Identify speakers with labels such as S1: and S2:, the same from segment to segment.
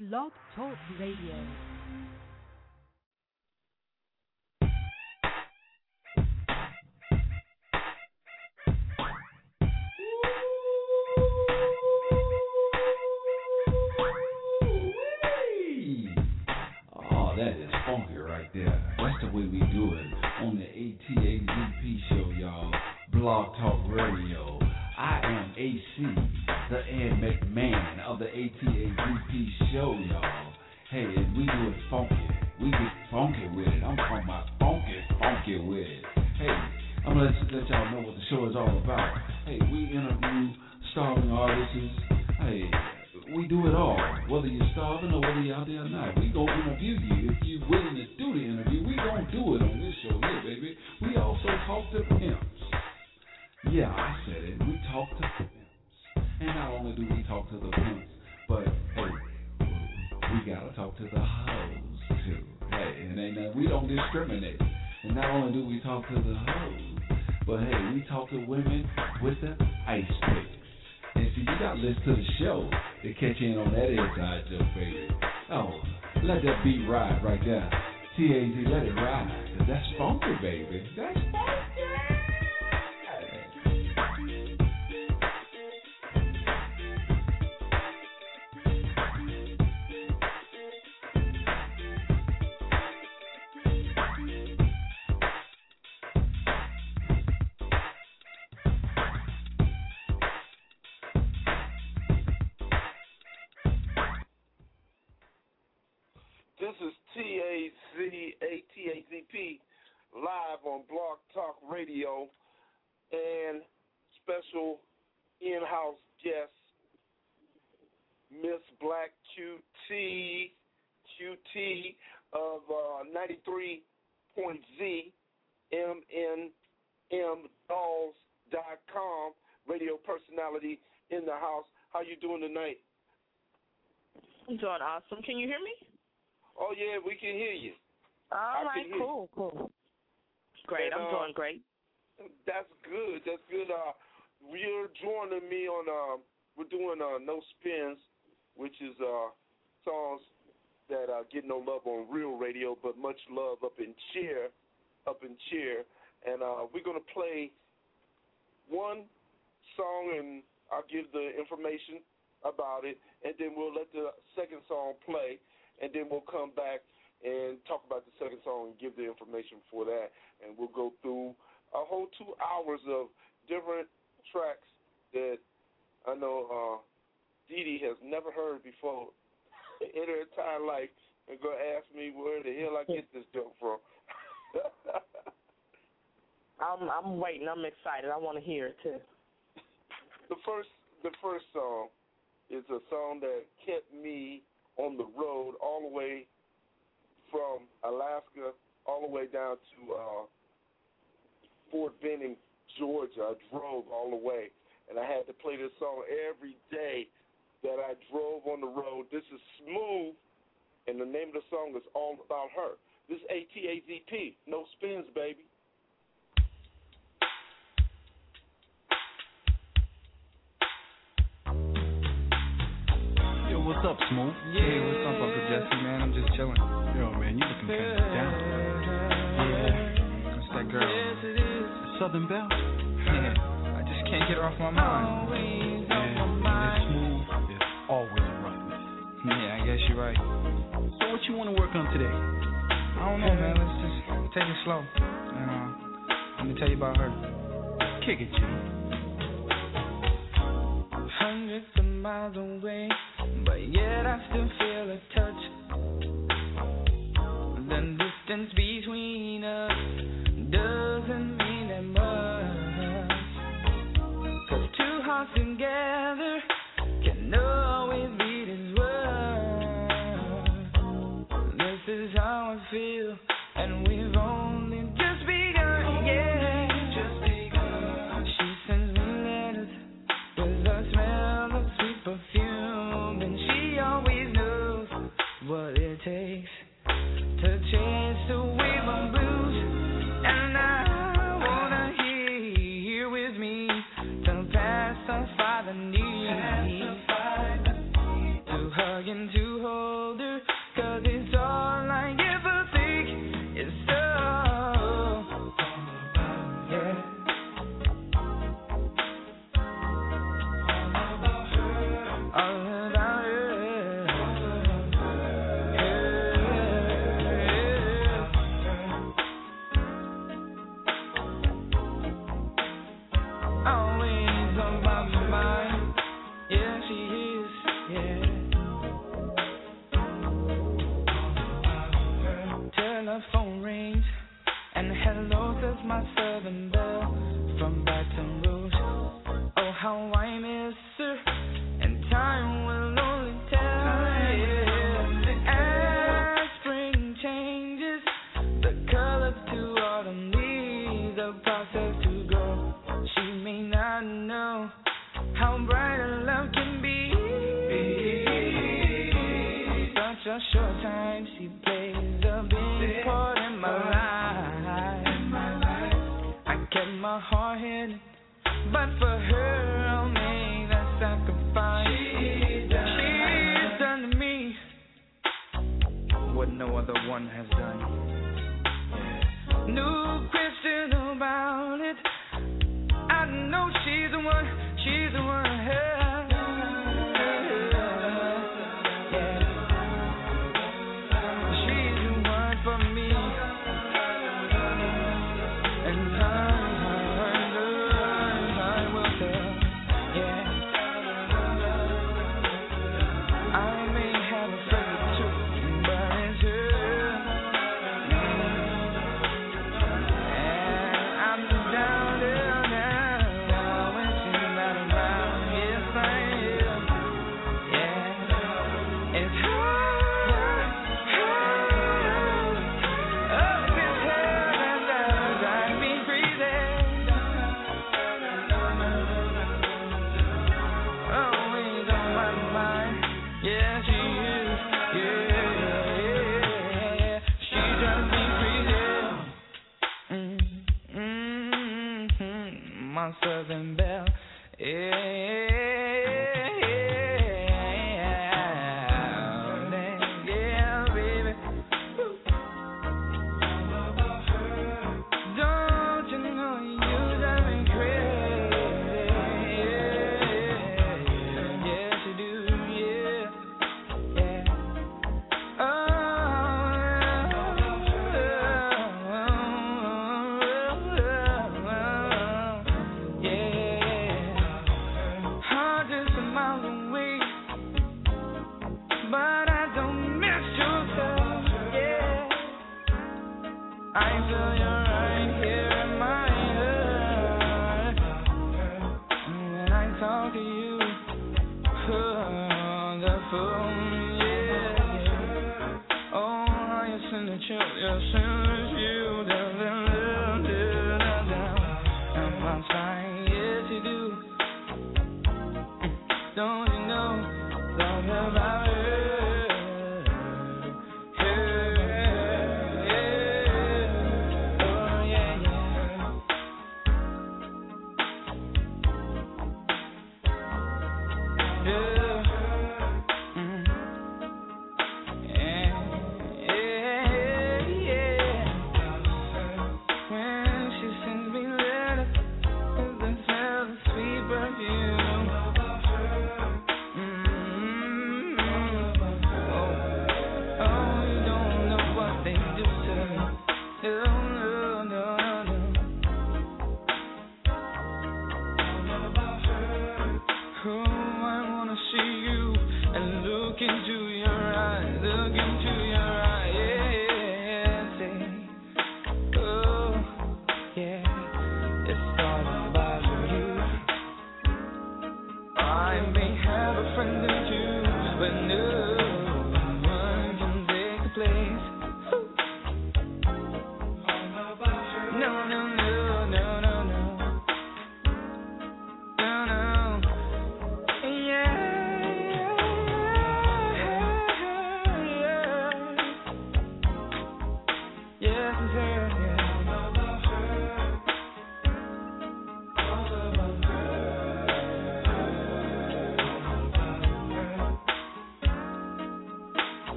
S1: Blog Talk Radio.
S2: Oh, that is funky right there. That's the way we do it on the ATAZP show, y'all. Blog Talk Radio. I am AC, the Ed McMahon of the ATAZP show, y'all. Hey, and we do it funky. We get funky with it. I'm talking about funky with it. Hey, I'm gonna let y'all know what the show is all about. Hey, we interview starving artists. Hey, we do it all. Whether you're starving or whether you're out there or not, we gonna interview you. If you're willing to do the interview, we gonna do it on this show here, baby. We also talk to pimps. Yeah, I said it. We talk to pimps. And not only do we talk to the pimps, but hey, we gotta talk to the hoes too. Hey, and ain't we don't discriminate. And not only do we talk to the hoes, but hey, we talk to women with the ice pick. And see, you gotta listen to the show to catch in on that inside joke, baby. Oh, let that beat ride right there. TAZ, let it ride. Cause that's funky, baby. That's funky.
S3: This is ATAZP live on Blog Talk Radio, and special in-house guest, Miss Black QT of 93.Z MNMDolls.com, radio personality in the house. How you doing tonight?
S4: I'm doing awesome. Can you hear me?
S3: Oh, yeah, we can hear you.
S4: All right, cool. Great,
S3: And,
S4: I'm doing great.
S3: That's good. You're joining me on, we're doing No Spins, which is songs that get no love on real radio, but much love up in cheer. And we're going to play one song, and I'll give the information about it, and then we'll let the second song play. And then we'll come back and talk about the second song and give the information for that. And we'll go through a whole 2 hours of different tracks that I know Dee Dee has never heard before in her entire life, and going to ask me where the hell I get this joke from.
S4: I'm waiting. I'm excited. I want to hear it, too.
S3: The first song is a song that kept me on the road all the way from Alaska all the way down to Fort Benning, Georgia. I drove all the way, and I had to play this song every day that I drove on the road. This is Smooth, and the name of the song is All About Her. This is ATAZP, No Spins, baby.
S5: What's up, Smooth? Hey, what's up, Uncle Jesse, man? I'm just chilling. Yo, man, you looking kind of down. Yeah, that's that girl. Southern Belle? Yeah, I just can't get her off my mind. Yeah, and Smooth is always right. Yeah, I guess you're right. So what you want to work on today? I don't know, man. Let's just take it slow. And let me tell you about her. Kick it, G.
S6: Hundreds of miles away, but yet I still feel a touch. The distance between us doesn't mean that much, 'cause two hearts together can always beat as one. This is how I feel, and we've only just begun, yeah. Just begun. She sends me letters with the smell of sweet perfume, and she always knows what it takes to chase away my blues. And I wanna hear here with me to pacify the need, to hug and to to hold her, 'cause it's all I ever think. It's all about her. All about her. Always on my mind. Yeah, she is. Yeah. Telephone rings, and hello, that's my Southern belle from Baton Rouge. Oh, how I miss her, and time will only tell. Yeah. As spring changes the color to autumn leaves, the process to grow. She may not know how bright a love can be. Such a short time, she plays a big part in my life. I kept my heart hidden, but for her I'll make that sacrifice. She's done to me what no other one has done. No question about it. I know she's the one. She's the one. She's the one for me. And I will tell. Yeah. I may have a friend too, but it's her. And I'm down when she's not around. Yes, I am. Yeah. It's hard. Oh, this hell that drives me crazy. Always on my mind. Yeah, she is. Yeah. She drives me crazy. My Southern belle. Yeah, baby. Don't you know you drive me crazy? Yes, you do. Yeah. Hundreds of miles away, but I don't miss your touch. Yeah, I feel you right here in my heart, and when I talk to you on the phone, yeah. Oh, how you send a chill, you send a chill down, and I'm fine, yes you do. Don't you know, talk about her. Oh, yeah,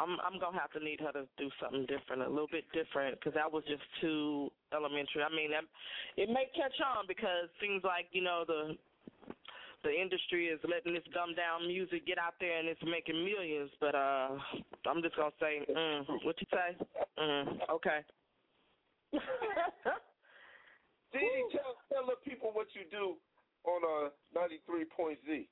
S4: I'm gonna have to need her to do something different, a little bit different, because that was just too elementary. I mean, it may catch on because things like the industry is letting this dumbed down music get out there and it's making millions. But I'm just gonna say, what you say? Okay.
S3: Dee, tell the people what you do on 93.Z.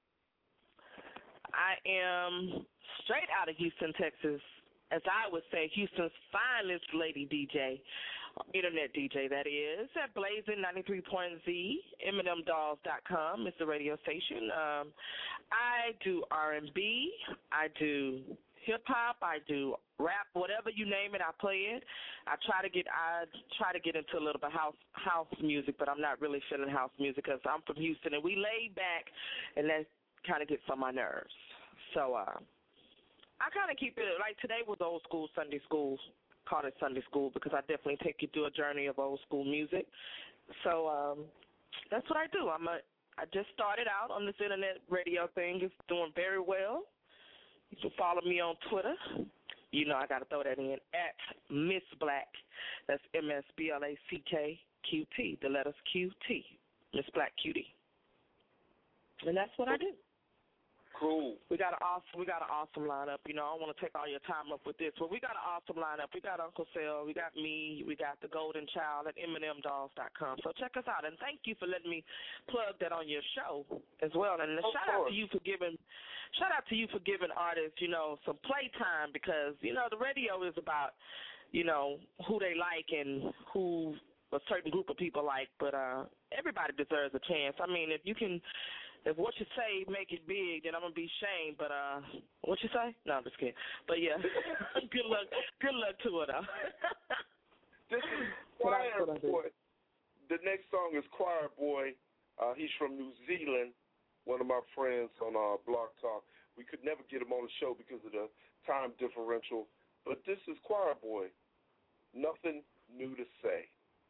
S4: I am straight out of Houston, Texas, as I would say, Houston's finest lady DJ, internet DJ, that is, at Blazing 93.Z, EminemDolls.com is the radio station. I do R&B, I do hip-hop, I do rap, whatever you name it, I play it. I try to get into a little bit house music, but I'm not really feeling house music because I'm from Houston, and we laid back, and that kind of gets on my nerves. So I kind of keep it, like today was old school Sunday school, called it Sunday school because I definitely take you through a journey of old school music. So that's what I do. I just started out on this internet radio thing. It's doing very well. You can follow me on Twitter. You know I got to throw that in, at Miss Black. That's MSBLACKQT, the letters QT, Miss Black QT. And that's what I do.
S3: Cool.
S4: We got an awesome lineup. I don't want to take all your time up with this, but we got an awesome lineup. We got Uncle Sel, we got me, we got the Golden Child at EminemDolls.com. So check us out, and thank you for letting me plug that on your show as well. And shout out to you for giving artists, some playtime because the radio is about who they like and who a certain group of people like, but everybody deserves a chance. I mean, if what you say make it big, then I'm gonna be shamed. But what you say? No, I'm just kidding. But yeah, good luck to her though.
S3: This is Choir Boy. The next song is Choir Boy. He's from New Zealand. One of my friends on Blog Talk. We could never get him on the show because of the time differential. But this is Choir Boy. Nothing new to say.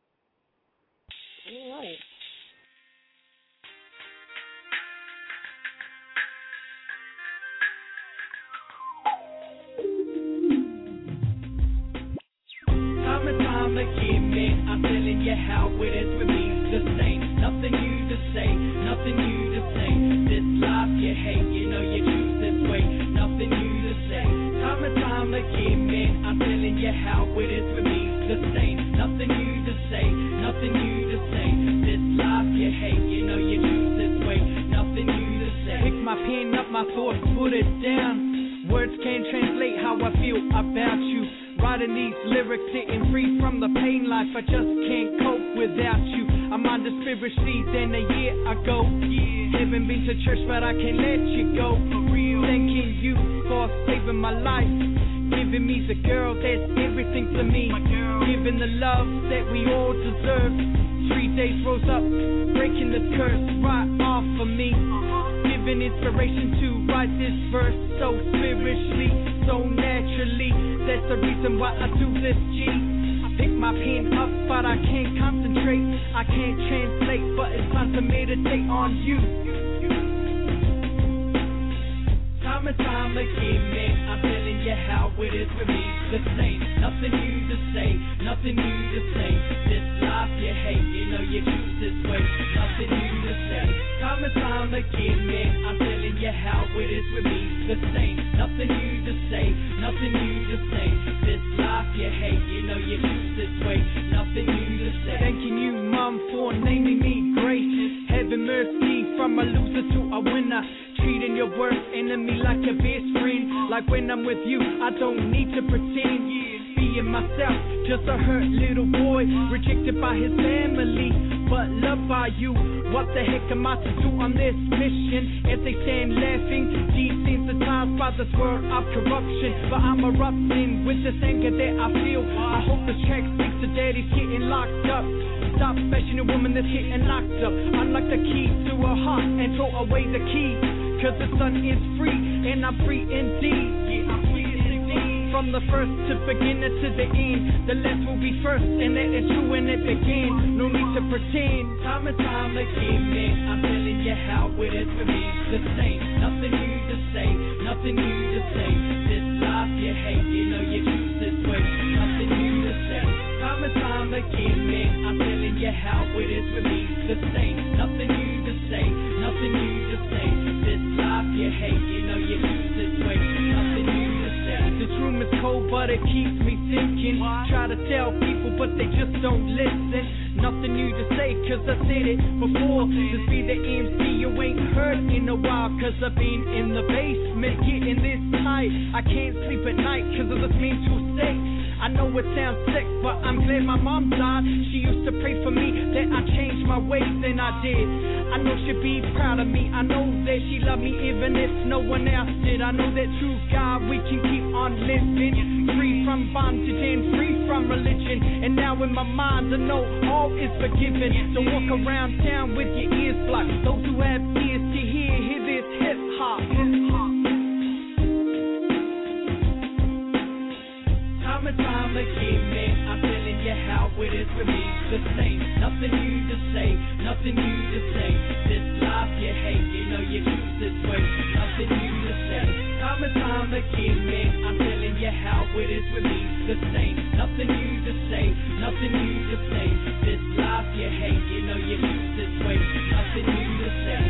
S4: All right.
S7: Time again, man, I'm telling you how it is with me. The same, nothing new to say, nothing new to say. This life you hate, you choose this way. Nothing new to say. Time and time again, man, I'm telling you how it is with me. The same, nothing new to say, nothing new to say. This life you hate, you choose this way. Nothing new to say.
S6: Pick my pen up, my thoughts, put it down. Words can't translate how I feel about you. Writing these lyrics, sitting free from the pain life. I just can't cope without you. I'm on the spirit seat than a year ago. Haven't been to church, but I can't let you go. Thanking you for saving my life, giving me the girl that's everything to me, giving the love that we all deserve. 3 days rose up, breaking the curse right off of me, giving inspiration to write this verse so spiritually, so naturally. That's the reason why I do this, G. I pick my pen up, but I can't concentrate. I can't translate, but it's time to meditate on you. Time and time again, man, I'm telling you how it is with me. The same, nothing new to say, nothing new to say. This life you hate, you choose this way. Nothing new to say. Time and time again, man, I'm telling you how it is with me. The same, nothing new to say, nothing new to say. This life you hate, you choose this way. Nothing new to say. Thanking you, Mom, for naming me gracious. Having mercy from a loser to a winner. Treating your worst enemy like your best friend. Like when I'm with you, I don't need to pretend. Being myself, just a hurt little boy, rejected by his family, but loved by you. What the heck am I to do on this mission? As they stand laughing, desensitized by this world of corruption. But I'm erupting with this anger that I feel. I hope this track speaks to daddy's getting locked up. Stop bashing a woman that's getting locked up. Unlock the key to her heart and throw away the key. Cause the sun is free, and I'm free indeed. Yeah, I'm free indeed. From the first to beginner to the end, the last will be first, and that is true when it began. No need to pretend. Time and time again, man, I'm telling you how it is for me. The same, nothing new to say, nothing new to say. This life you
S7: hate, you know you choose this way. Nothing new to say. Time and time again, man, I'm telling you how it is with me. The same, nothing new to say, nothing new to say. This life you hate, you know you choose this way. Nothing new to say. This room is cold, but it keeps me thinking. Try to tell people, but they just don't listen. Nothing new to say, cause I said it before. Just be the MC you ain't heard in a while. Cause I've been in the basement getting this tight. I can't sleep at night cause of this mental state. I know it sounds sick, but I'm glad my mom died. She used to pray for me that I changed my ways, and I did. I know she'd be proud of me. I know that she loved me even if no one else did. I know that through God we can keep on living, free from bondage and free from religion. And now in my mind I know all is forgiven. Don't walk around town with your ears blocked. Those who have ears to hear this hip hop. Time and time again, man, I'm telling you how it is with me. The same, nothing new to say, nothing new to say. This life you hate, you know you choose this way. Nothing new to say. Time and time again, man, I'm telling you how it is with me. The same, nothing new to say, nothing new to say. This life you hate, you know you choose this way. Nothing new to say.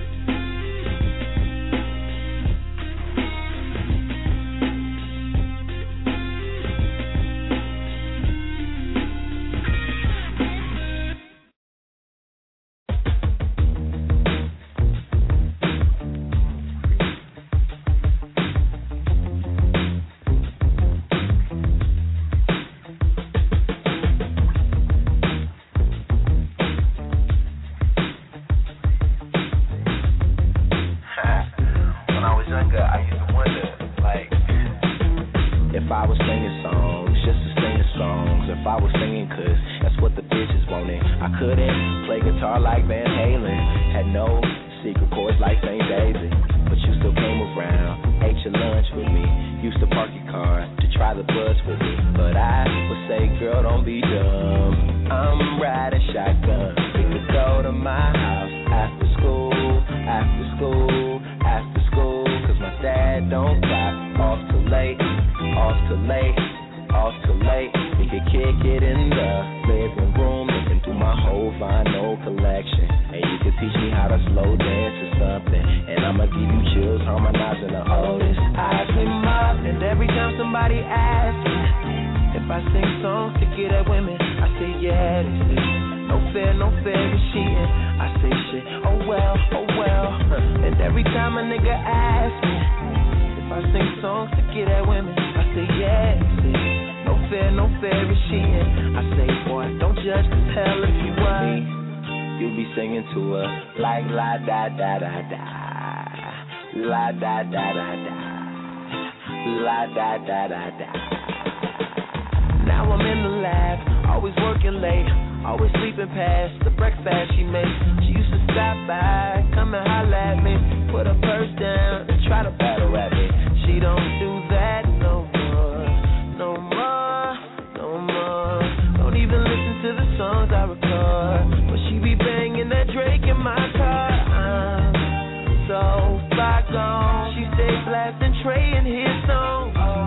S7: Now I'm in the lab, always working late, always sleeping past the breakfast she makes. She used to stop by, come and holler at me, put her purse down and try to battle at me. She don't do that no more, no more, no more. Don't even listen to the songs I record, but she be banging that Drake in my car. I'm so far gone. She stay blasting Trey and his songs.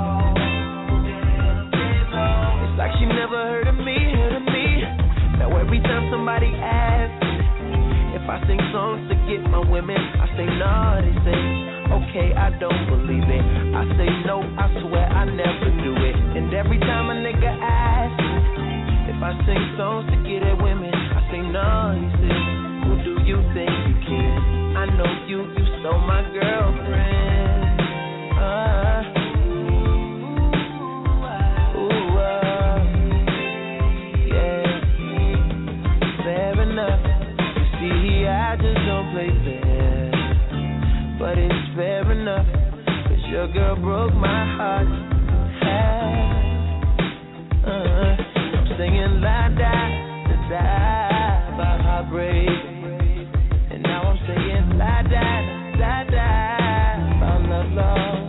S7: Like she never heard of me, Now every time somebody asks if I sing songs to get my women, I say no, they say, okay, I don't believe it. I say no, I swear I never do it. And every time a nigga asks if I sing songs to get at women, I say no, he says, who do you think you kid? I know you stole my girlfriend. I just don't play fair, but it's fair enough, 'cause your girl broke my heart. I'm singing la da da da about heartbreak, and now I'm singing la da da da about love lost.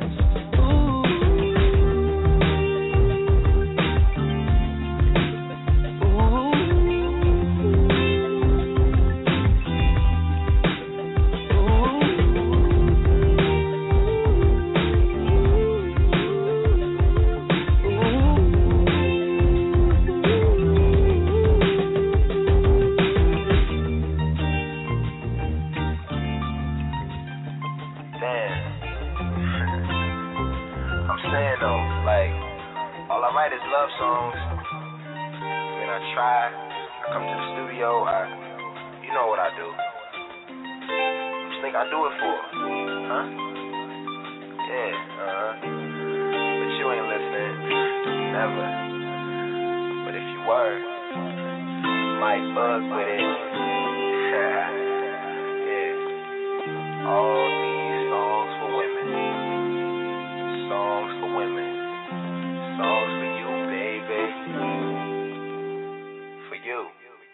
S8: saying though, like, all I write is love songs. I mean, I try. I come to the studio. You know what I do. What you think I do it for? Huh? Yeah, but you ain't listening. Never. But if you were, might bug with it. Yeah. All these songs for women. Songs for women. Songs for you, baby. For you.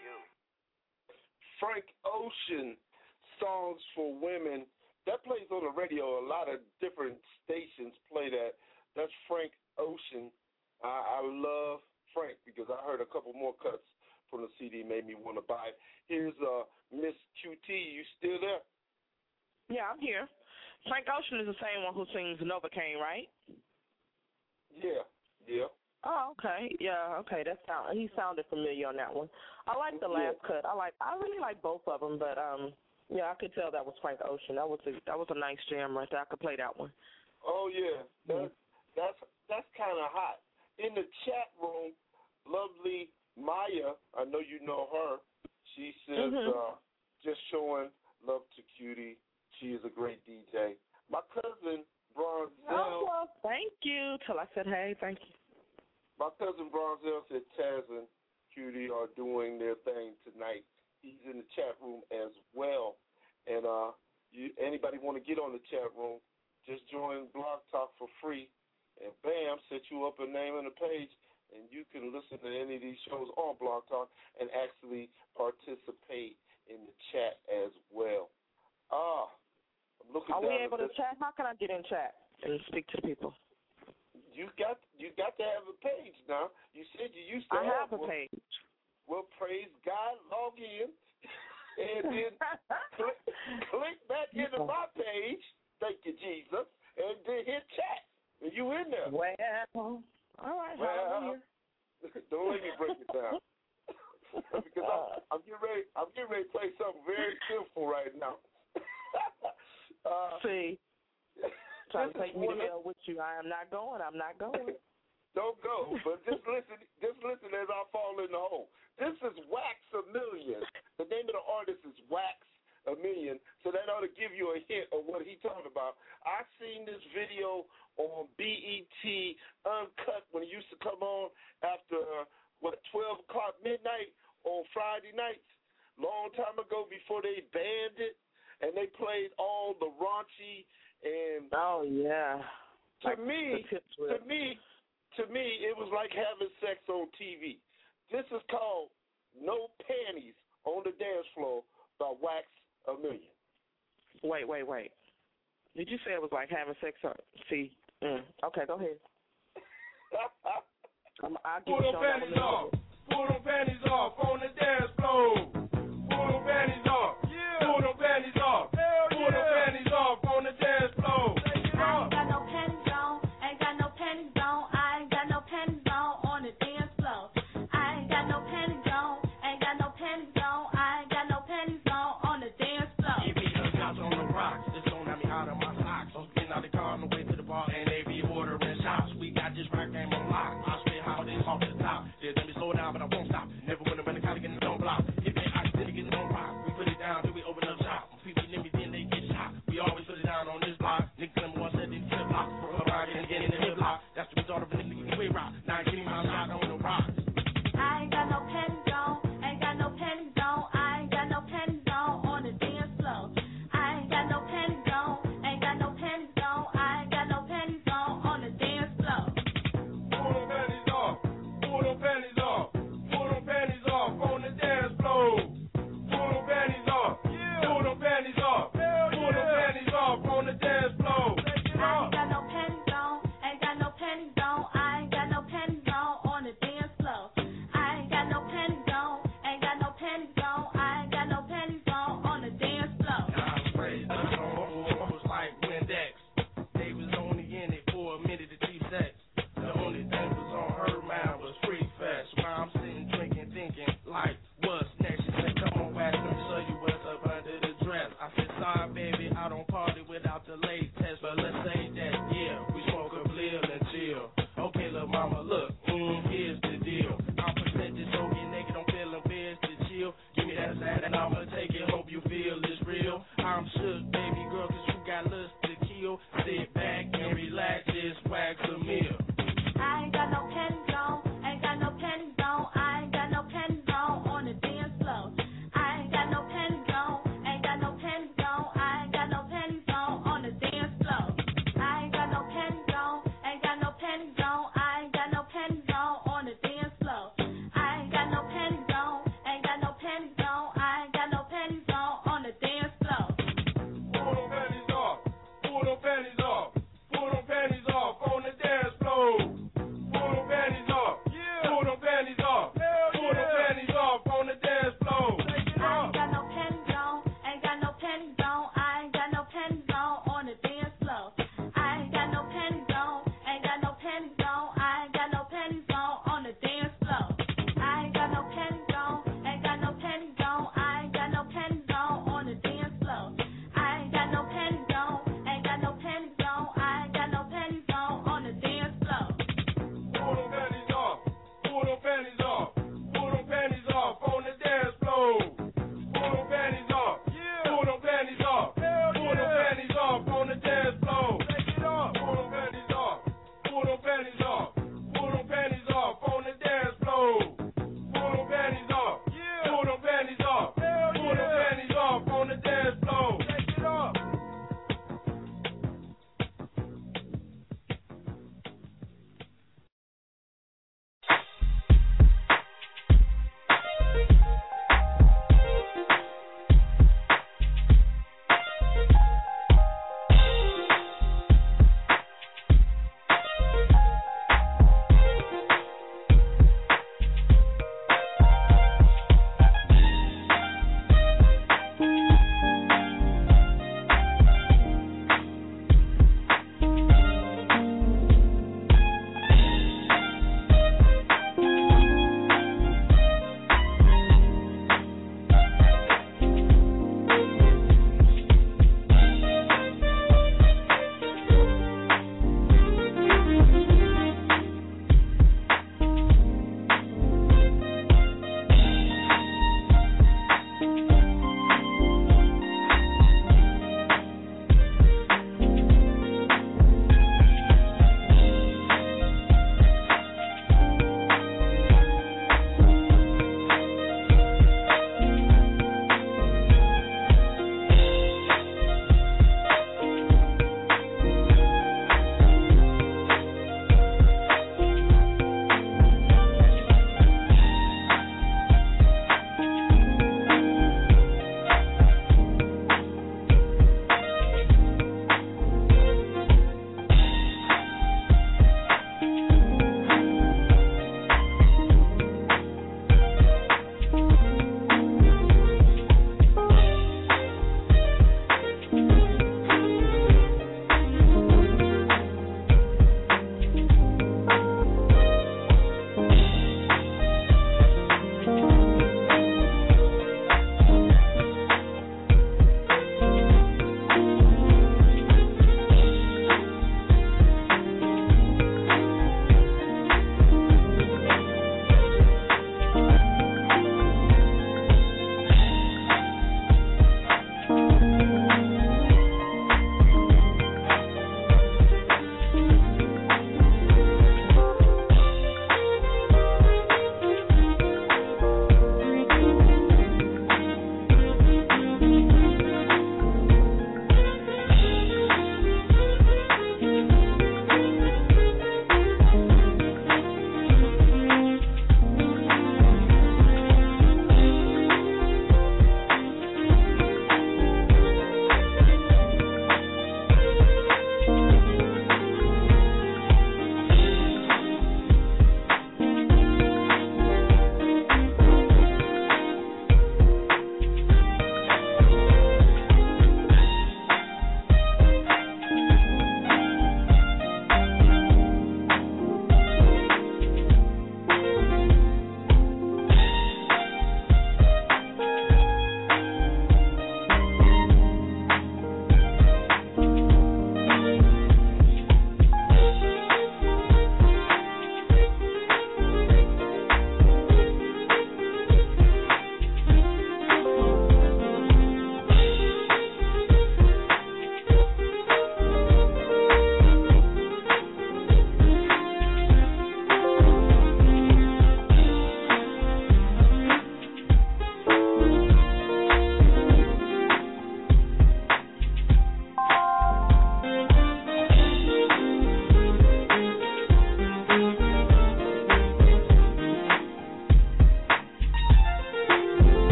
S3: Frank Ocean, Songs for Women. That plays on the radio. A lot of different stations play that. That's Frank Ocean. I love Frank because I heard a couple more cuts from the CD, made me want to buy it. Here's Miss QT. You still there?
S4: Yeah, I'm here. Frank Ocean is the same one who sings Novocaine, right?
S3: Yeah.
S4: Oh, okay. Yeah, okay. He sounded familiar on that one. I like the last cut. I really like both of them, but yeah, I could tell that was Frank Ocean. That was a nice jam right there. I could play that one.
S3: Oh yeah, that's kind of hot. In the chat room, lovely Maya, I know you know her. She says just showing love to Cutie. She is a great DJ. My cousin Bronzell.
S4: Oh, well, thank you. Till I said hey, thank you.
S3: My cousin Bronzell said Taz and Cutie are doing their thing tonight. He's in the chat room as well. And anybody want to get on the chat room, just join Blog Talk for free. And bam, set you up a name and a page, and you can listen to any of these shows on Blog Talk and actually participate in the chat as well. I'm looking
S4: Are
S3: down
S4: we able to chat? How can I get in chat and speak to the people?
S3: You got to have a page now. You said you used to
S4: have a page.
S3: Well, praise God, log in, and then click back into my page, thank you, Jesus, and then hit chat, and you in there.
S4: Well, all right, hallelujah.
S3: Don't let me break it down. Because I'm getting ready to play something very simple right now.
S4: See, trying to take me to hell with you. I'm not going.
S3: Don't go, but just listen as I fall in the hole. This is Wax a Million. The name of the artist is Wax a Million, so that ought to give you a hint of what he's talking about. I seen this video on BET Uncut when it used to come on after 12 o'clock midnight on Friday nights, long time ago before they banned it, and they played all the raunchy and
S4: oh yeah.
S3: To me, it was like having sex on TV. This is called No Panties on the Dance Floor by Wax a Million.
S4: Wait. Did you say it was like having sex on? See, okay, go ahead. I'll
S9: Pull them panties off. Pull them panties off on the dance floor. Pull them panties off. Yeah. Pull them panties off. Pull them panties off on the dance floor.
S10: I ain't got no panties on. Ain't got no panties on. I ain't got no panties on the dance floor. I ain't got no panties on. Ain't got no panties on. I ain't got no panties on the dance floor.
S9: Give me the shots on the rocks. Just don't have me out of my socks. I'm getting out the car on the way to the bar and they be ordering shots. We got this rap game on lock. I spit how this off the top. Just let me slow down, but I won't stop. Never wanna run the collar, getting no block. If they accidentally get no rock, we put it down till we open up shop. People near me, then they get shot. We always put it down on this block. Niggas number one said they flip block. Roll around and get in the hip block. That's the result of a nigga getting way rock. Now getting my shot on the rock.
S10: I ain't got no panties on. Ain't got no panties on. I ain't got no panties on the dance floor. I ain't got no panties on. Ain't got no panties on. I ain't got no panties on the dance floor.
S9: Pull them panties off. Pull them panties off. Pull them panties off on the dance floor. Pull them panties off. Pull them panties off. Pull them panties off on the dance floor.
S10: I ain't got no panties on. Ain't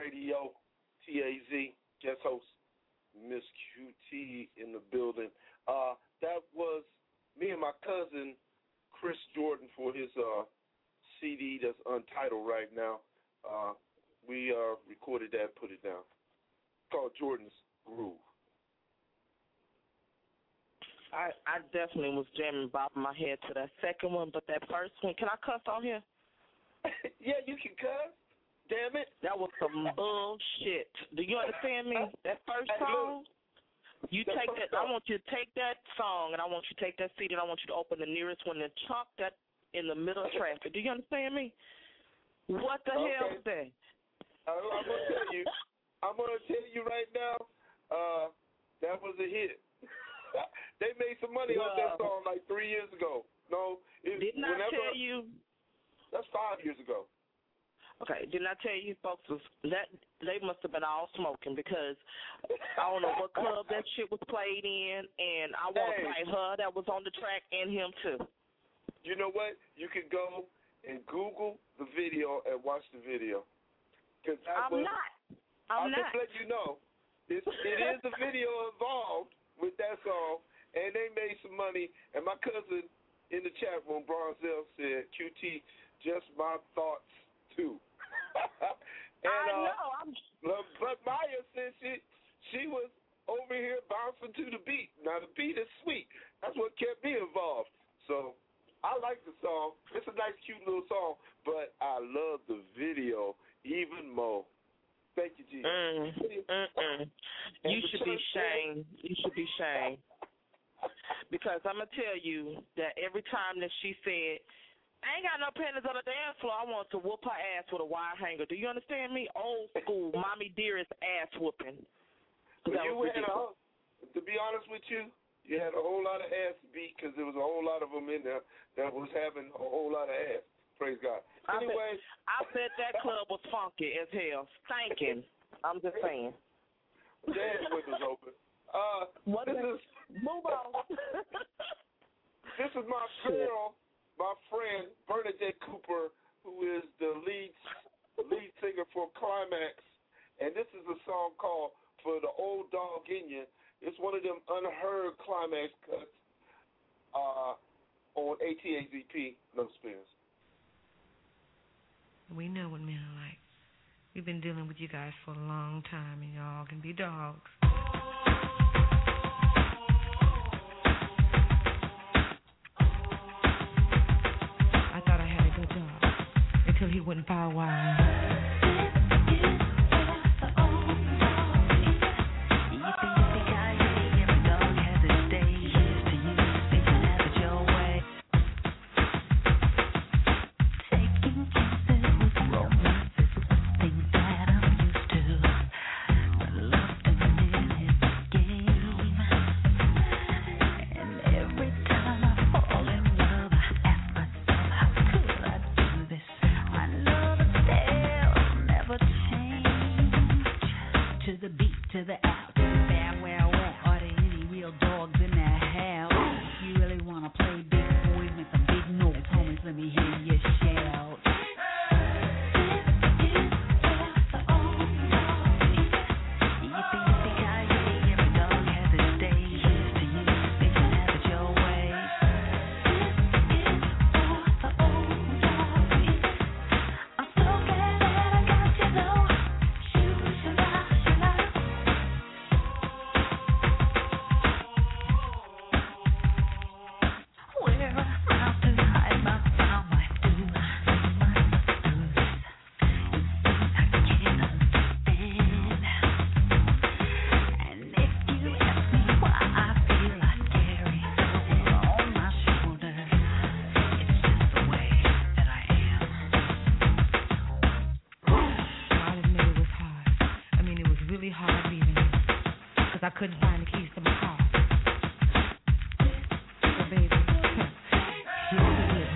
S3: Radio, TAZ, guest host, Miss QT in the building. That was me and my cousin, Chris Jordan, for his CD that's untitled right now. We recorded that, put it down. It's called Jordan's Groove.
S4: I definitely was jamming, bobbing my head to that second one, but that first one, can I cuss on here?
S3: Yeah, you can cuss. Damn it.
S4: That was some bullshit. Do you understand me? That first song, you take that. I want you to take that song, and I want you to take that CD, and I want you to open the nearest one and chunk that in the middle of traffic. Do you understand me? What the hell is that?
S3: I'm gonna tell you right now. That was a hit. They made some money off that song like 3 years ago. No,
S4: didn't I tell you?
S3: That's 5 years ago.
S4: Okay, didn't I tell you folks that they must have been all smoking, because I don't know what club that shit was played in, and I want to fight her that was on the track and him too.
S3: You know what? You could go and Google the video and watch the video. I'm
S4: not.
S3: Just let you know, it is a video involved with that song, and they made some money. And my cousin in the chat room, Bronzell, said, QT, just my thoughts too. And,
S4: I know.
S3: But Maya said she was over here bouncing to the beat. Now, the beat is sweet. That's what kept me involved. So I like the song. It's a nice, cute little song, but I love the video even more. Thank you, G.
S4: You should be shamed. You should be shamed. Because I'm going to tell you that every time that she said, I ain't got no panties on the dance floor, I want to whoop her ass with a wire hanger. Do you understand me? Old school, mommy dearest ass whooping.
S3: To be honest with you, you had a whole lot of ass beat because there was a whole lot of them in there that was having a whole lot of ass. Praise God. Anyway,
S4: I bet that club was funky as hell. Stinking. I'm just saying.
S3: Dance windows open.
S4: Move on.
S3: This is my girl, my friend Bernadette Cooper, who is the lead singer for Climax, and this is a song called "For the Old Dog in You." It's one of them unheard Climax cuts on ATAZP, No Spins.
S11: We know what men are like. We've been dealing with you guys for a long time, and y'all can be dogs. I thought I had a good job until he wouldn't buy a wire. I couldn't find the keys to my car. So baby, here's the deal.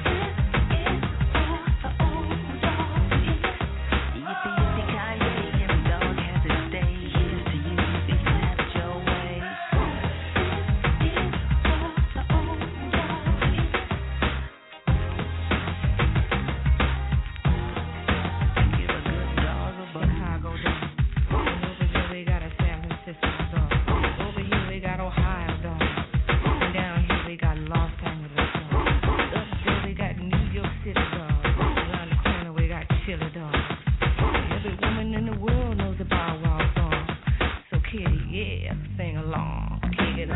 S11: Give a good dog a bone. How I go down. yeah, sing along. Get it.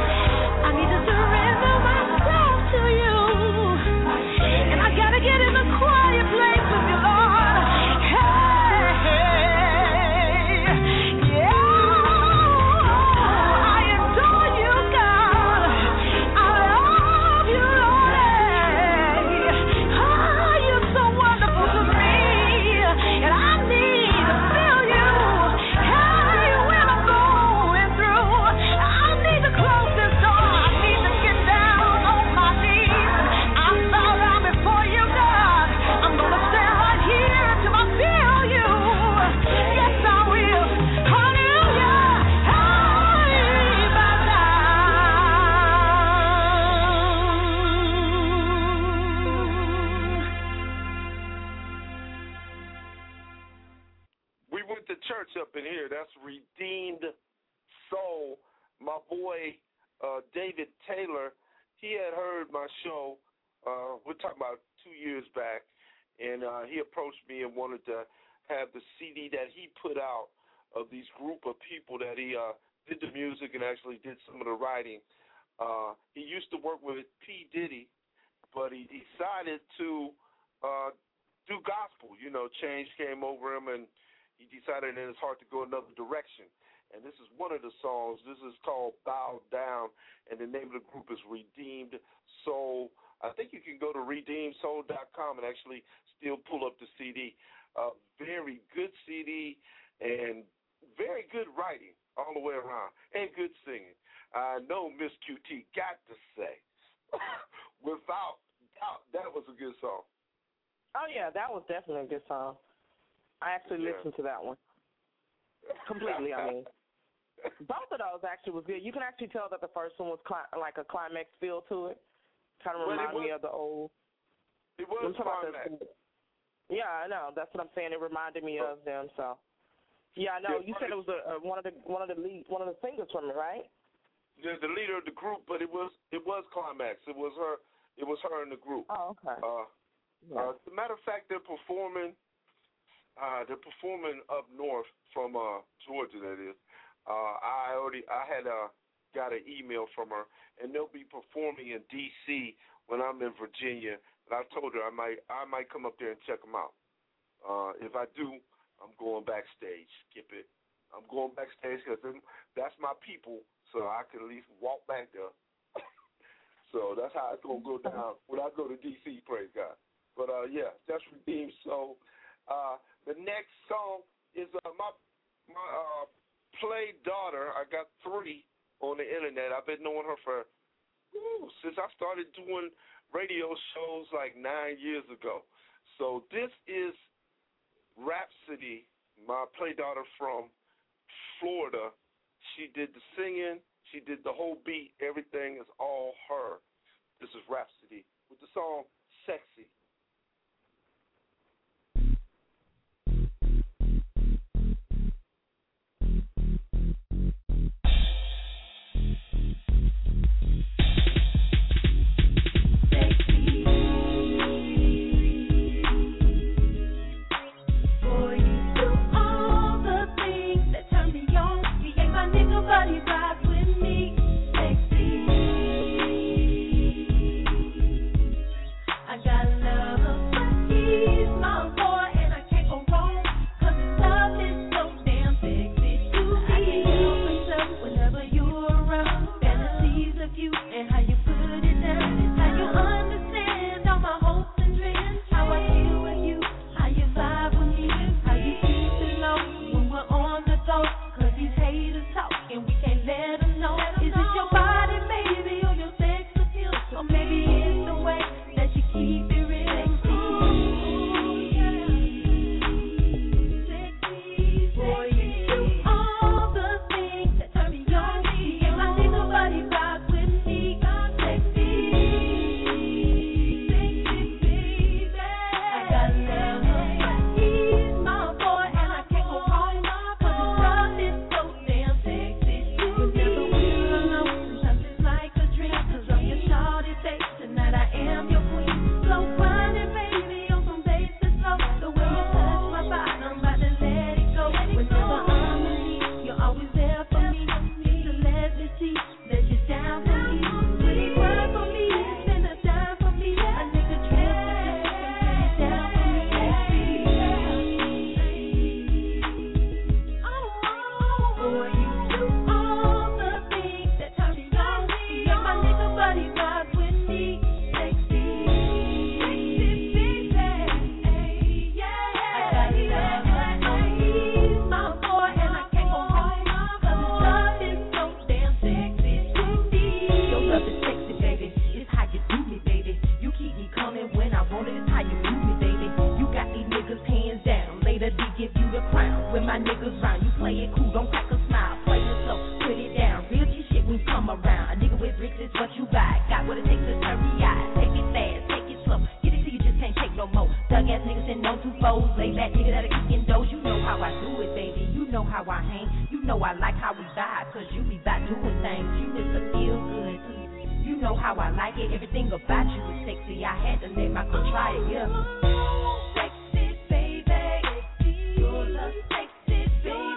S1: Get in the
S3: went to church up in here. That's Redeemed Soul. My boy David Taylor, he had heard my show. We're talking about 2 years back, and he approached me and wanted to have the CD that he put out of these group of people that he did the music and actually did some of the writing. He used to work with P. Diddy, but he decided to do gospel. You know, change came over him, and he decided in his heart to go another direction. And this is one of the songs. This is called Bow Down, and the name of the group is Redeemed Soul. I think you can go to redeemedsoul.com and actually still pull up the CD. Very good CD and very good writing all the way around and good singing. I know Miss QT got to say, without doubt, that was a good song.
S4: Oh, yeah, that was definitely a good song. I actually listened to that one. Completely, I mean. Both of those actually was good. You can actually tell that the first one was like a climax feel to it. Kind of reminded me of the old.
S3: It was climax.
S4: Yeah, I know. That's what I'm saying. It reminded me of them. So, yeah, I know. You said it was one of the singers from it, right?
S3: Yeah, the leader of the group, but it was climax. It was her. It was her in the group.
S4: Oh, okay.
S3: As a matter of fact, they're performing. They're performing up north from Georgia. That is. I had got an email from her, and they'll be performing in D.C. when I'm in Virginia. And I told her I might come up there and check them out. If I do, I'm going backstage. Skip it. I'm going backstage because that's my people, so I can at least walk back there. So that's how it's gonna go down when I go to D.C. Praise God. But yeah, that's Redeemed Soul. The next song is my play daughter. I got 3 on the internet. I've been knowing her for since I started doing radio shows like 9 years ago. So this is Rhapsody, my play daughter from Florida. She did the singing. She did the whole beat. Everything is all her. This is Rhapsody with the song Sexy.
S12: What it takes to turn me out. Take it fast, take it slow. Get it till you just can't take no more. thug ass niggas and no two foes. Lay back niggas that'll kick in doors. You know how I do it, baby. You know how I hang. You know I like how we vibe, cause you be about doing things. You Mr. Feel Good. You know how I like it. Everything about you is sexy. I had to let my girl try it, yeah. Sexy, baby. You're the sexy, baby.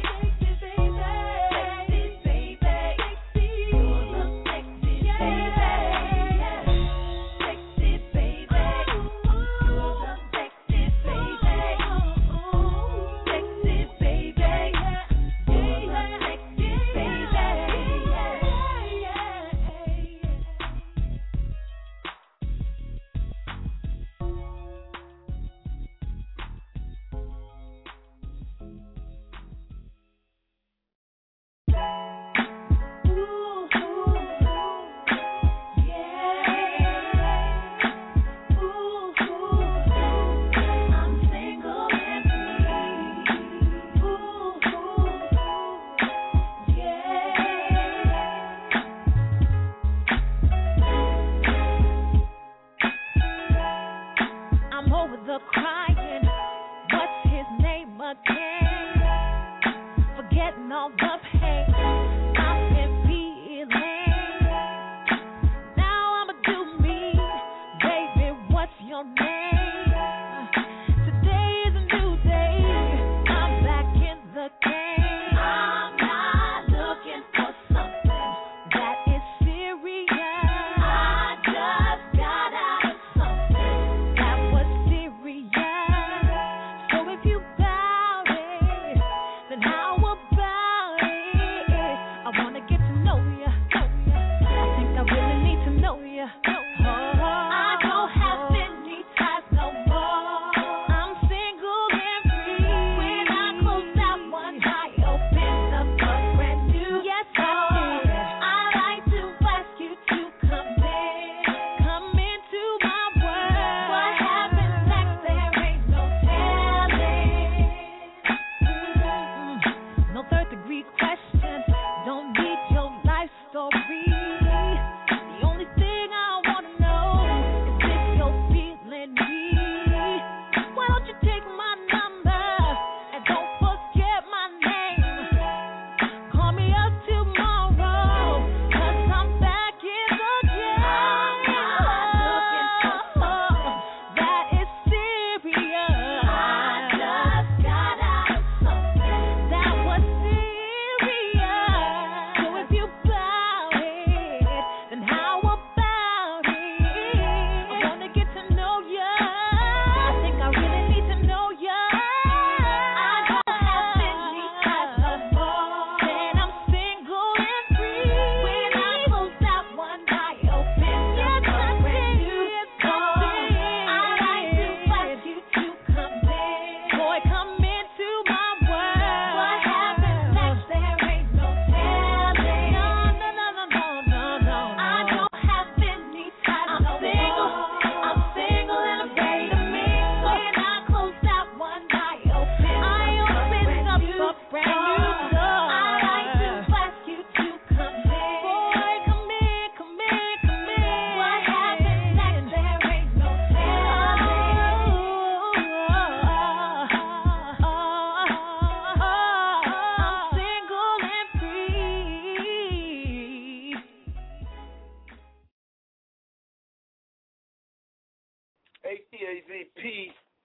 S3: ATAZP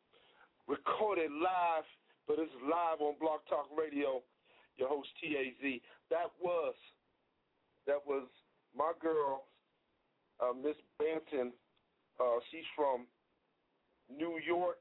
S3: recorded live, but it's live on Blog Talk Radio. Your host TAZ. That was my girl, Miss Banton. She's from New York.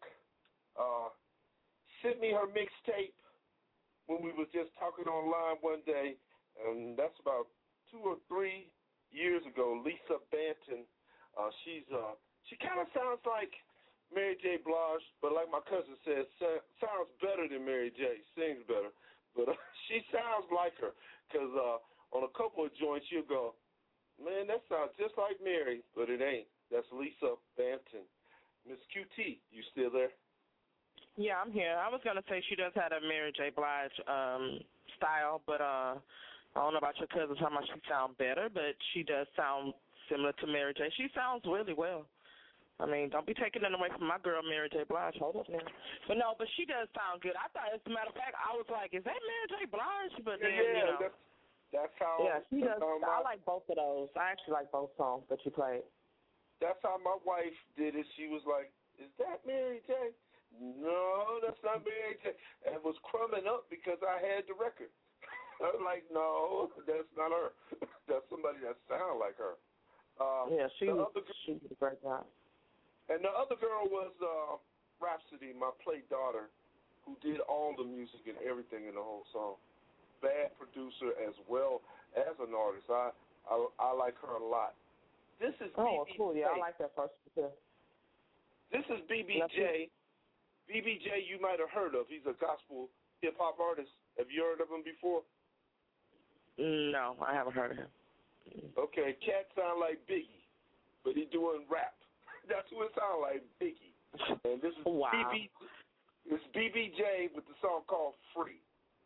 S3: Sent me her mixtape when we was just talking online one day, and that's about 2 or 3 years ago. Lisa Banton. She kind of sounds like Mary J. Blige, but like my cousin says, sounds better than Mary J. Sings better, but she sounds like her, because on a couple of joints you'll go, man, that sounds just like Mary, but it ain't. That's Lisa Banton. Miss QT, you still there?
S4: Yeah, I'm here. I was going to say she does have a Mary J. Blige style, but I don't know about your cousin how much she sounds better, but she does sound similar to Mary J. She sounds really well. I mean, don't be taking that away from my girl, Mary J. Blige. Hold up now. But no, but she does sound good. I thought, as a matter of fact, I was like, is that Mary J. Blige? But then,
S3: that's how.
S4: Yeah, she does. I like both of those. I actually like both songs that you played.
S3: That's how my wife did it. She was like, is that Mary J.? No, that's not Mary J. And was crumbing up because I had the record. I was like, no, that's not her. That's somebody that sounds like her.
S4: Yeah, she did a great job.
S3: And the other girl was Rhapsody, my play daughter, who did all the music and everything in the whole song. Bad producer as well as an artist. I like her a lot. This is BBJ.
S4: Cool. Yeah, I like that person too.
S3: This is BBJ. BBJ you might have heard of. He's a gospel hip-hop artist. Have you heard of him before?
S4: No, I haven't heard of him.
S3: Okay, cat sound like Biggie, but he doing rap. That's what it sounds like, Biggie. And this is It's BBJ with the song called Free.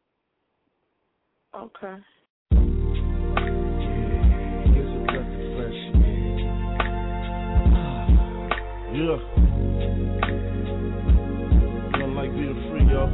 S4: Okay.
S13: Here's a breath of fresh air. Yeah. Don't like being free, yo.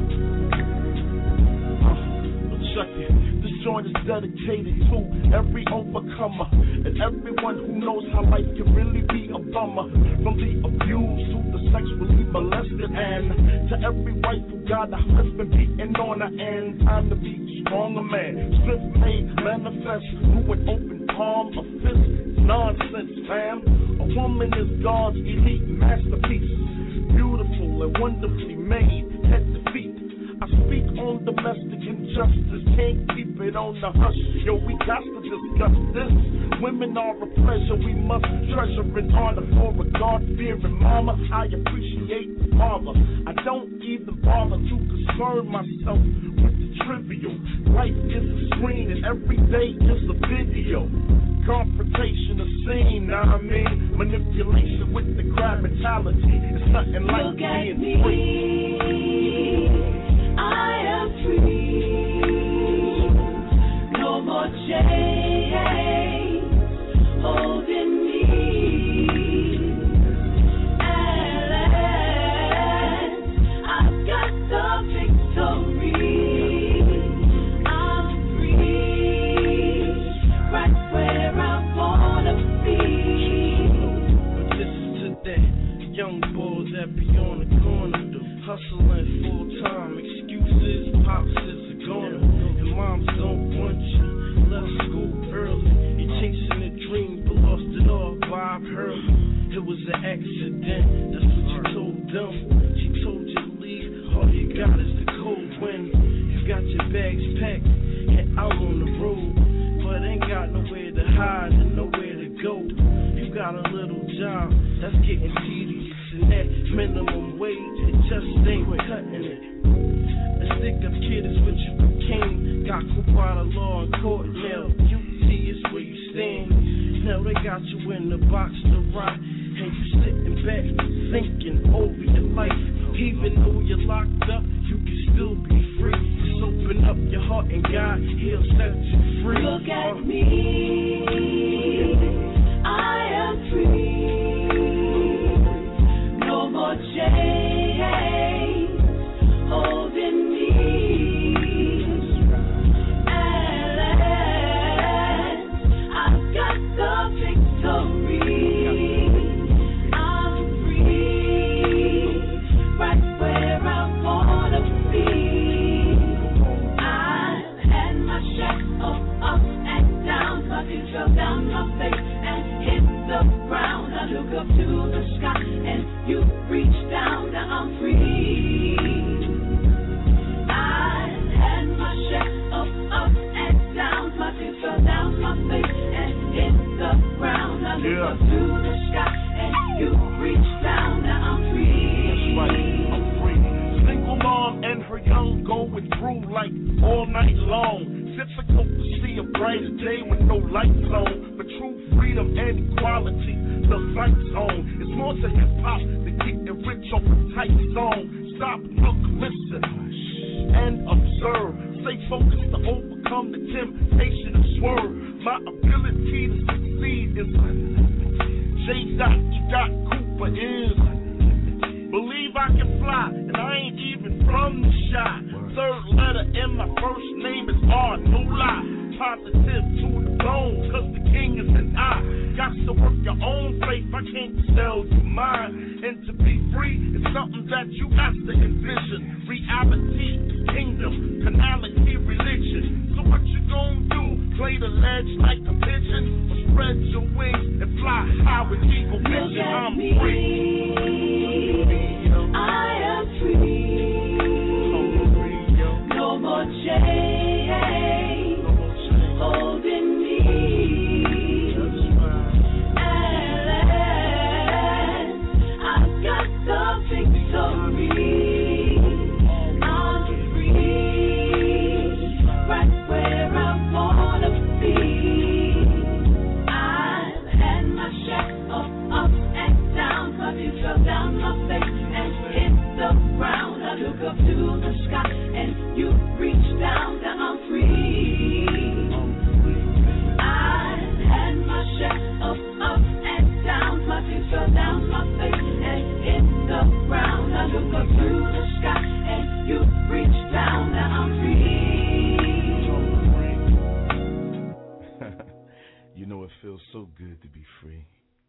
S13: Check it. This joint is dedicated to every overcomer and everyone who knows how life can really be a bummer. From the abused to the sexually molested, and to every wife who got a husband beating on her, and time to be stronger man. Strength made manifest through an open palm, a fist. Nonsense, fam. A woman is God's elite masterpiece, beautiful and wonderfully made, head to feet. I speak on domestic injustice, can't keep it on the hush. Yo, we got to discuss this. Women are a pleasure, we must treasure and honor for a God-fearing mama. I appreciate the father. I don't even bother to concern myself with the trivial. Life is a screen and every day is a video. Confrontation, a scene, know what I mean? Manipulation with the crab mentality. It's nothing like being free.
S6: I am free. No more chains holding me. And I've got the victory. I'm free, right where I wanna be.
S13: But listen to that, young boys that be on the corner, hustling full time. Excuses, pops is a goner, and moms don't want you. Left school early, you're chasing a dream, but lost it all. Bob Hurley, it was an accident. That's what you told them. She told you to leave. All you got is the cold wind. You got your bags packed and out on the road, but ain't got nowhere to hide and nowhere to go. You got a little job that's getting tedious, and that minimum wage, it just ain't cutting it. A stick-up kid is what you became. Got caught by the law in court. Now you see it's where you stand. Now they got you in the box to rot, and you sitting back thinking over your life. Even though you're locked up, you can still be free. Just open up your heart and God, He'll set you free.
S6: Look at me, I am free. No more chains holding me. And I've got the victory. I'm free, right where I wanna be. I've had my share of ups and downs, but it fell down my face and hit the ground. I look up to the sky and you reach down. Now I'm free. I've had my share of ups and downs, but it fell down my face and hit the ground. I look up to the sky and you reach down. Now I'm free.
S13: That's right, I'm free. Single mom and her young going through like all night long. Difficult to see a brighter day with no lights on. But true freedom and equality, the light's on. It's more to hip-hop than getting rich off a tight song. Stop, look, listen, and observe. Stay focused to overcome the temptation of swerve. My ability to succeed is J.E.Coop for ears. Believe I can fly, and I ain't even from the shot. Third letter in my first name is R, no lie. Positive to the bone, cause the king is an I. Got to work your own faith, I can't sell you mine. And to be free is something that you got to envision. Reality, kingdom, canality, religion. So what you gonna do? Play the ledge like a pigeon? Or spread your wings and fly high with eagle vision? I'm free.
S6: I am free. No more chains holding me. And I've got the victory. I'm free, right where I wanna be. I've had my share of ups and downs, but you fell down my face and hit the ground. I look up to the sky and you reach down. Now I'm free. I've had my share of ups and downs, but you fell down my face and hit the ground. I look up to the sky and you reach down. Now I'm free.
S13: You know it feels so good to be free.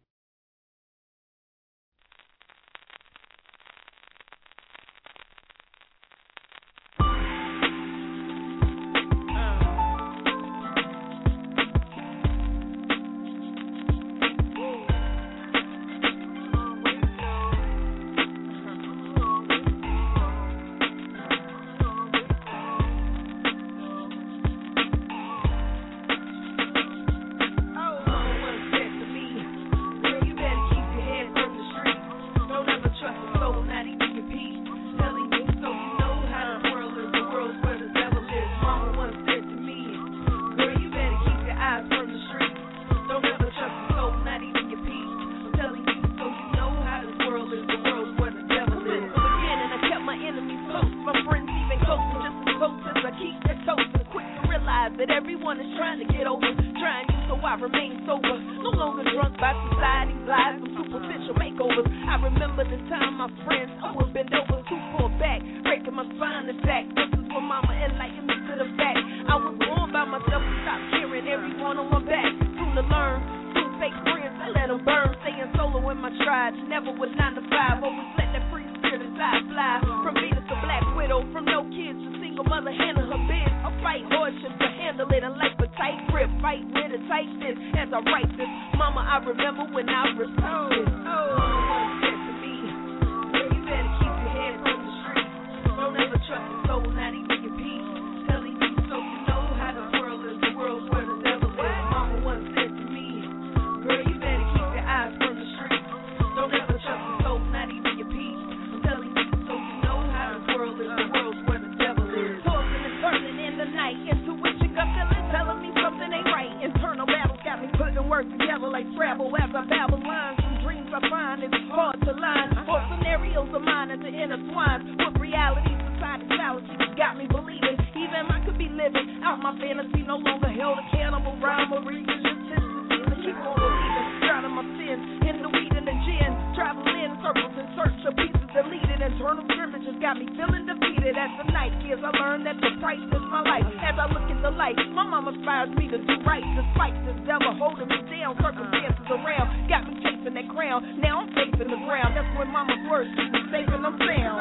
S14: That everyone is trying to get over, trying you so I remain sober. No longer drunk by society's lies and superficial makeovers. I remember the time my friends would bend over to pull back, breaking my spine and back. This is for mama enlightened me to the fact I was born by myself and stopped carrying everyone on my back. Soon to learn, soon fake friends, I let them burn. Staying solo in my stride, never with 9 to 5. Always let that free spirit inside fly. From Venus to Black Widow, from no kids to single mother handling her biz. I fight hardship to handle it and life a tight grip. Fight with a tight fist as I write this. Mama, I remember when I was this. Mama said to me, well, you better keep your head from the street. Don't ever trust a soul, not even your peace. Telling you so you know how this world is. The world's where the devil is. Mama once said to me, girl, you better keep your eyes from the street. Don't ever trust a soul, not even your peace. I'm telling you so you know how this world is. The world's where the devil is. Tossing and turning in the night. Intuition got feeling, telling me something ain't right. Internal battles got me putting words together like Scrabble as I babble lines. From dreams I find it's hard to line. Or scenarios of mine as it intertwines with reality. Society's fallacy got me believing even I could be living out my fantasy. No longer held accountable, rhyme or religious tendencies to keep on believing. Drowning my sins in the weed and the gin. Traveling in circles in search of pieces deleted. Internal scrimmages got me feeling defeated. As the night years I learned that the price is my life. As I look at the light, my mama inspires me to do right. Despite this devil holding me down, circumstances around got me chasing that crown. Now I'm facing the ground. That's when mama's words keep me safe and I'm sound.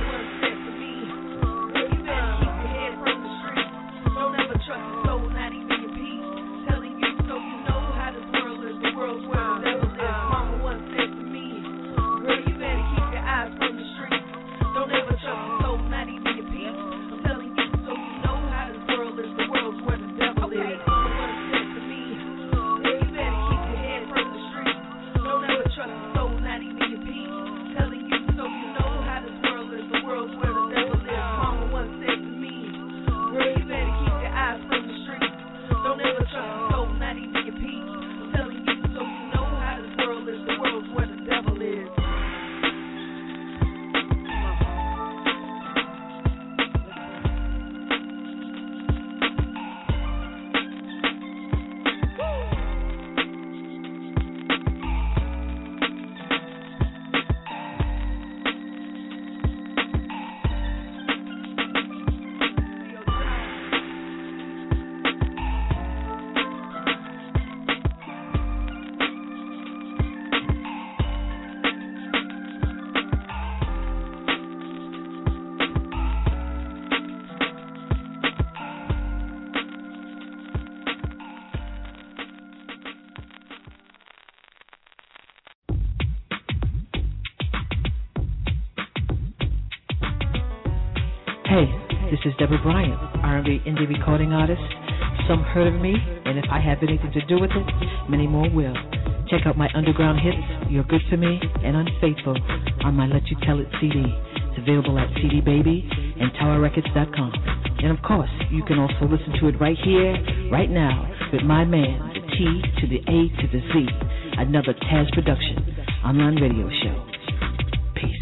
S14: Don't ever trust a soul, not even your peace. Telling you so you know how this world is. The world's where the devil is. Mama once said to me, girl, you better keep your eyes from the street. Don't ever trust a soul, not even your peace. I'm telling you so you know how this world is. The world's where the devil is. Mama once said to me, girl, you better keep your head from the street. Don't ever trust a soul, not even your peace. Telling you so you know how this
S15: Hey, this is Deborah Bryant, R&B indie recording artist. Some heard of me, and if I have anything to do with it, many more will. Check out my underground hits, You're Good For Me and Unfaithful, on my Let You Tell It CD. It's available at CD Baby and TowerRecords.com. And of course, you can also listen to it right here, right now, with my man, the T to the A to the Z, another Taz Production online radio show. Peace.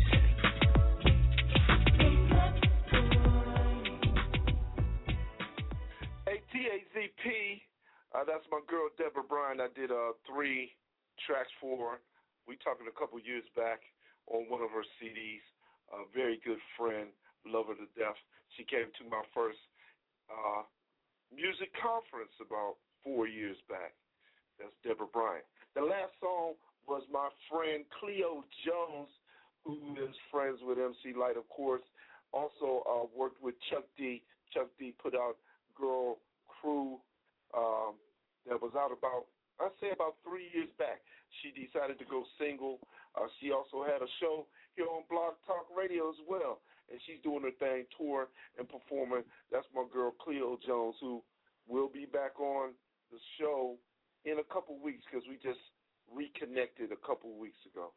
S3: Hey, TAZP, that's my girl Deborah Bryant. I did 3 tracks for her. We talking a couple years back on one of her CDs. A very good friend, love her to death. She came to my first music conference about 4 years back. That's Deborah Bryant. The last song was my friend Cleo Jones, who is friends with MC Light, of course. Also worked with Chuck D. Chuck D put out Girl Crew that was out about 3 years back. She decided to go single. She also had a show here on Blog Talk Radio as well, and she's doing her thing, touring and performing. That's my girl Cleo Jones, who will be back on the show in a couple weeks because we just reconnected a couple weeks ago.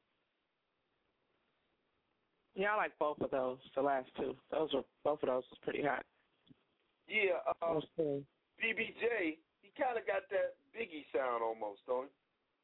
S4: Yeah, I like both of those, the last two. Both of those was pretty hot.
S3: Yeah, BBJ, he kind of got that Biggie sound almost, don't he?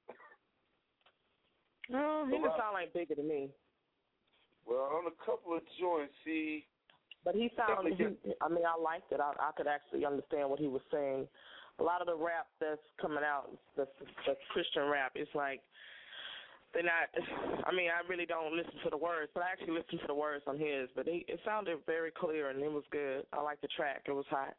S4: No, he doesn't sound like Biggie to me.
S3: Well, on a couple of joints,
S4: But he sounded, I liked it. I could actually understand what he was saying. A lot of the rap that's coming out, the Christian rap, it's like they're not, I really don't listen to the words, but I actually listened to the words on his. But it sounded very clear, and it was good. I liked the track. It was hot.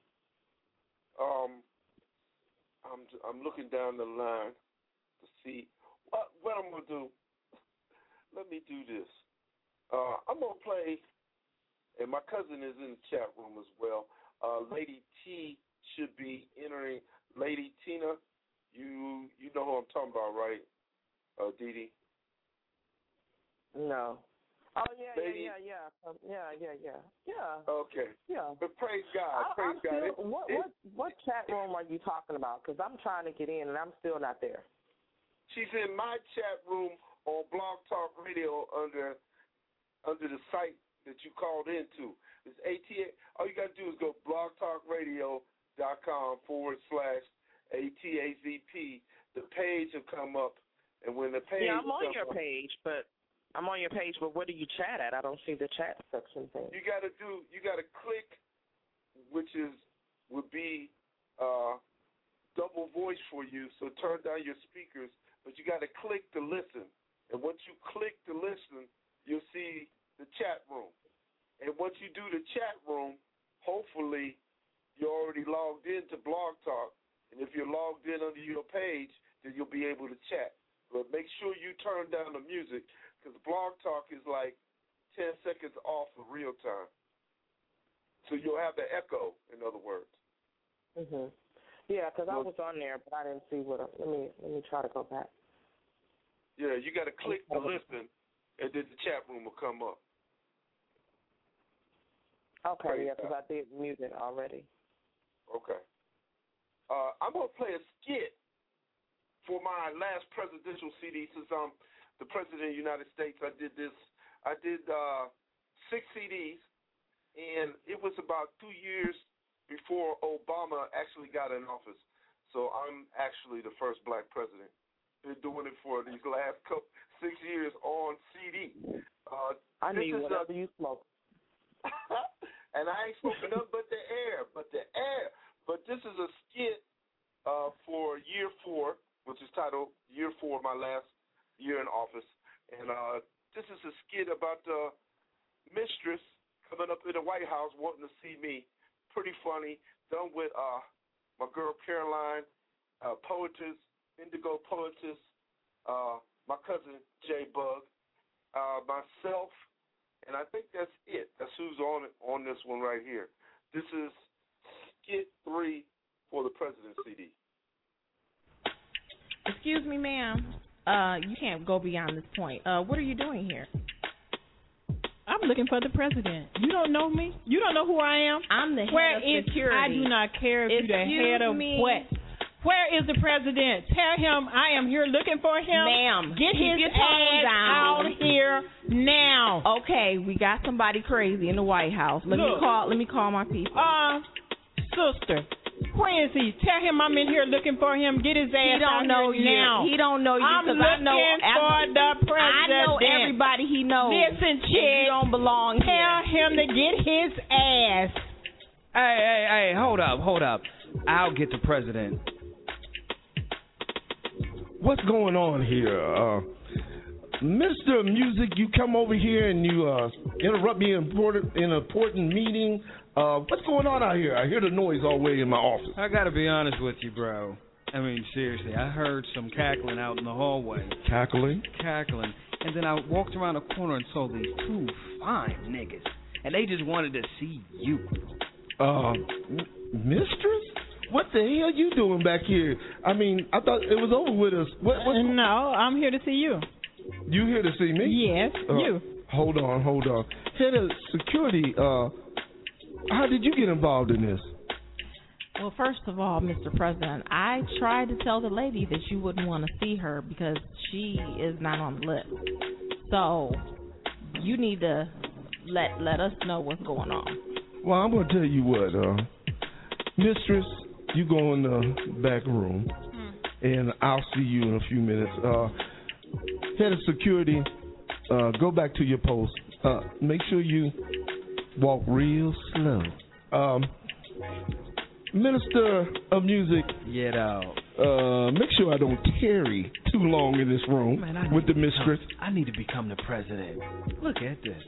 S3: I'm looking down the line to see what I'm going to do. Let me do this. I'm going to play, and my cousin is in the chat room as well. Lady T should be entering. Lady Tina, you know who I'm talking about, right, Dee Dee?
S4: No. Oh, yeah.
S3: Okay.
S4: Yeah.
S3: But praise God. Praise God.
S4: What chat room are you talking about? Because I'm trying to get in, and I'm still not there.
S3: She's in my chat room on Blog Talk Radio under the site that you called into. It's ATA. All you got to do is go blogtalkradio.com/ATAZP. The page will come up, and when the page
S4: I'm on your page, but where do you chat at? I don't see the chat section thing.
S3: You got to click, which would be double voice for you. So turn down your speakers, but you got to click to listen. And once you click to listen, you'll see the chat room. And once you do the chat room, hopefully you're already logged into Blog Talk. And if you're logged in under your page, then you'll be able to chat. But make sure you turn down the music because Blog Talk is like 10 seconds off of real time. So you'll have the echo, in other words.
S4: Mhm. Yeah, because I was on there, but I didn't see what. Let me try to go back.
S3: Yeah, you got to click to listen, and then the chat room will come up.
S4: Okay, yeah, because I did mute it already.
S3: Okay. I'm going to play a skit for my last presidential CD since I'm the President of the United States. I did 6 CDs, and it was about 2 years before Obama actually got in office. So I'm actually the first black president. Been doing it for these last 6 years on CD.
S4: I need whatever you smoke.
S3: And I ain't smoking nothing but the air. But this is a skit for year 4, which is titled Year 4, my last year in office. And this is a skit about the mistress coming up in the White House wanting to see me. Pretty funny. Done with my girl Caroline, poetess, indigo poetess, my cousin J Bug, myself, and I think that's it. That's who's on this one right here. This is skit 3 for the President CD.
S16: Excuse me, ma'am. You can't go beyond this point. What are you doing here?
S17: I'm
S16: I'm looking for the president. You don't know me? You don't know who I am?
S17: I'm the head
S16: Where
S17: of
S16: is,
S17: security.
S16: I do not care if you're the head of what. Where is the president? Tell him I am here looking for him.
S17: Ma'am,
S16: get
S17: keep
S16: his
S17: your tone
S16: ass
S17: down.
S16: out here now.
S17: Okay, we got somebody crazy in the White House. Let me call my people.
S16: Sister, where is he? Tell him I'm in here looking for him. Get his ass out here now.
S17: He don't know you.
S16: I'm looking for the president.
S17: I know everybody he knows.
S16: Listen, chick.
S17: You don't belong
S16: Tell
S17: here.
S16: him to get his ass.
S5: Hey, hold up. I'll get the president.
S13: What's going on here? Mr. Music, you come over here and you interrupt me in an important meeting. What's going on out here? I hear the noise all the way in my office.
S5: I gotta be honest with you, bro. I mean, seriously, I heard some cackling out in the hallway.
S13: Cackling?
S5: Cackling. And then I walked around the corner and saw these two fine niggas. And they just wanted to see you.
S13: Mistress? What the hell you doing back here? I mean, I thought it was over with us.
S16: No, I'm here to see you.
S13: You here to see me?
S16: Yes, you.
S13: Hold on. Head of security, how did you get involved in this?
S17: Well, first of all, Mr. President, I tried to tell the lady that you wouldn't want to see her because she is not on the list. So you need to let us know what's going on.
S13: Well, I'm going to tell you what, Mistress, you go in the back room, and I'll see you in a few minutes. Head of security, go back to your post. Make sure you walk real slow. Minister of Music, make sure I don't tarry too long in this room with the mistress.
S2: I need to become the president. Look at this.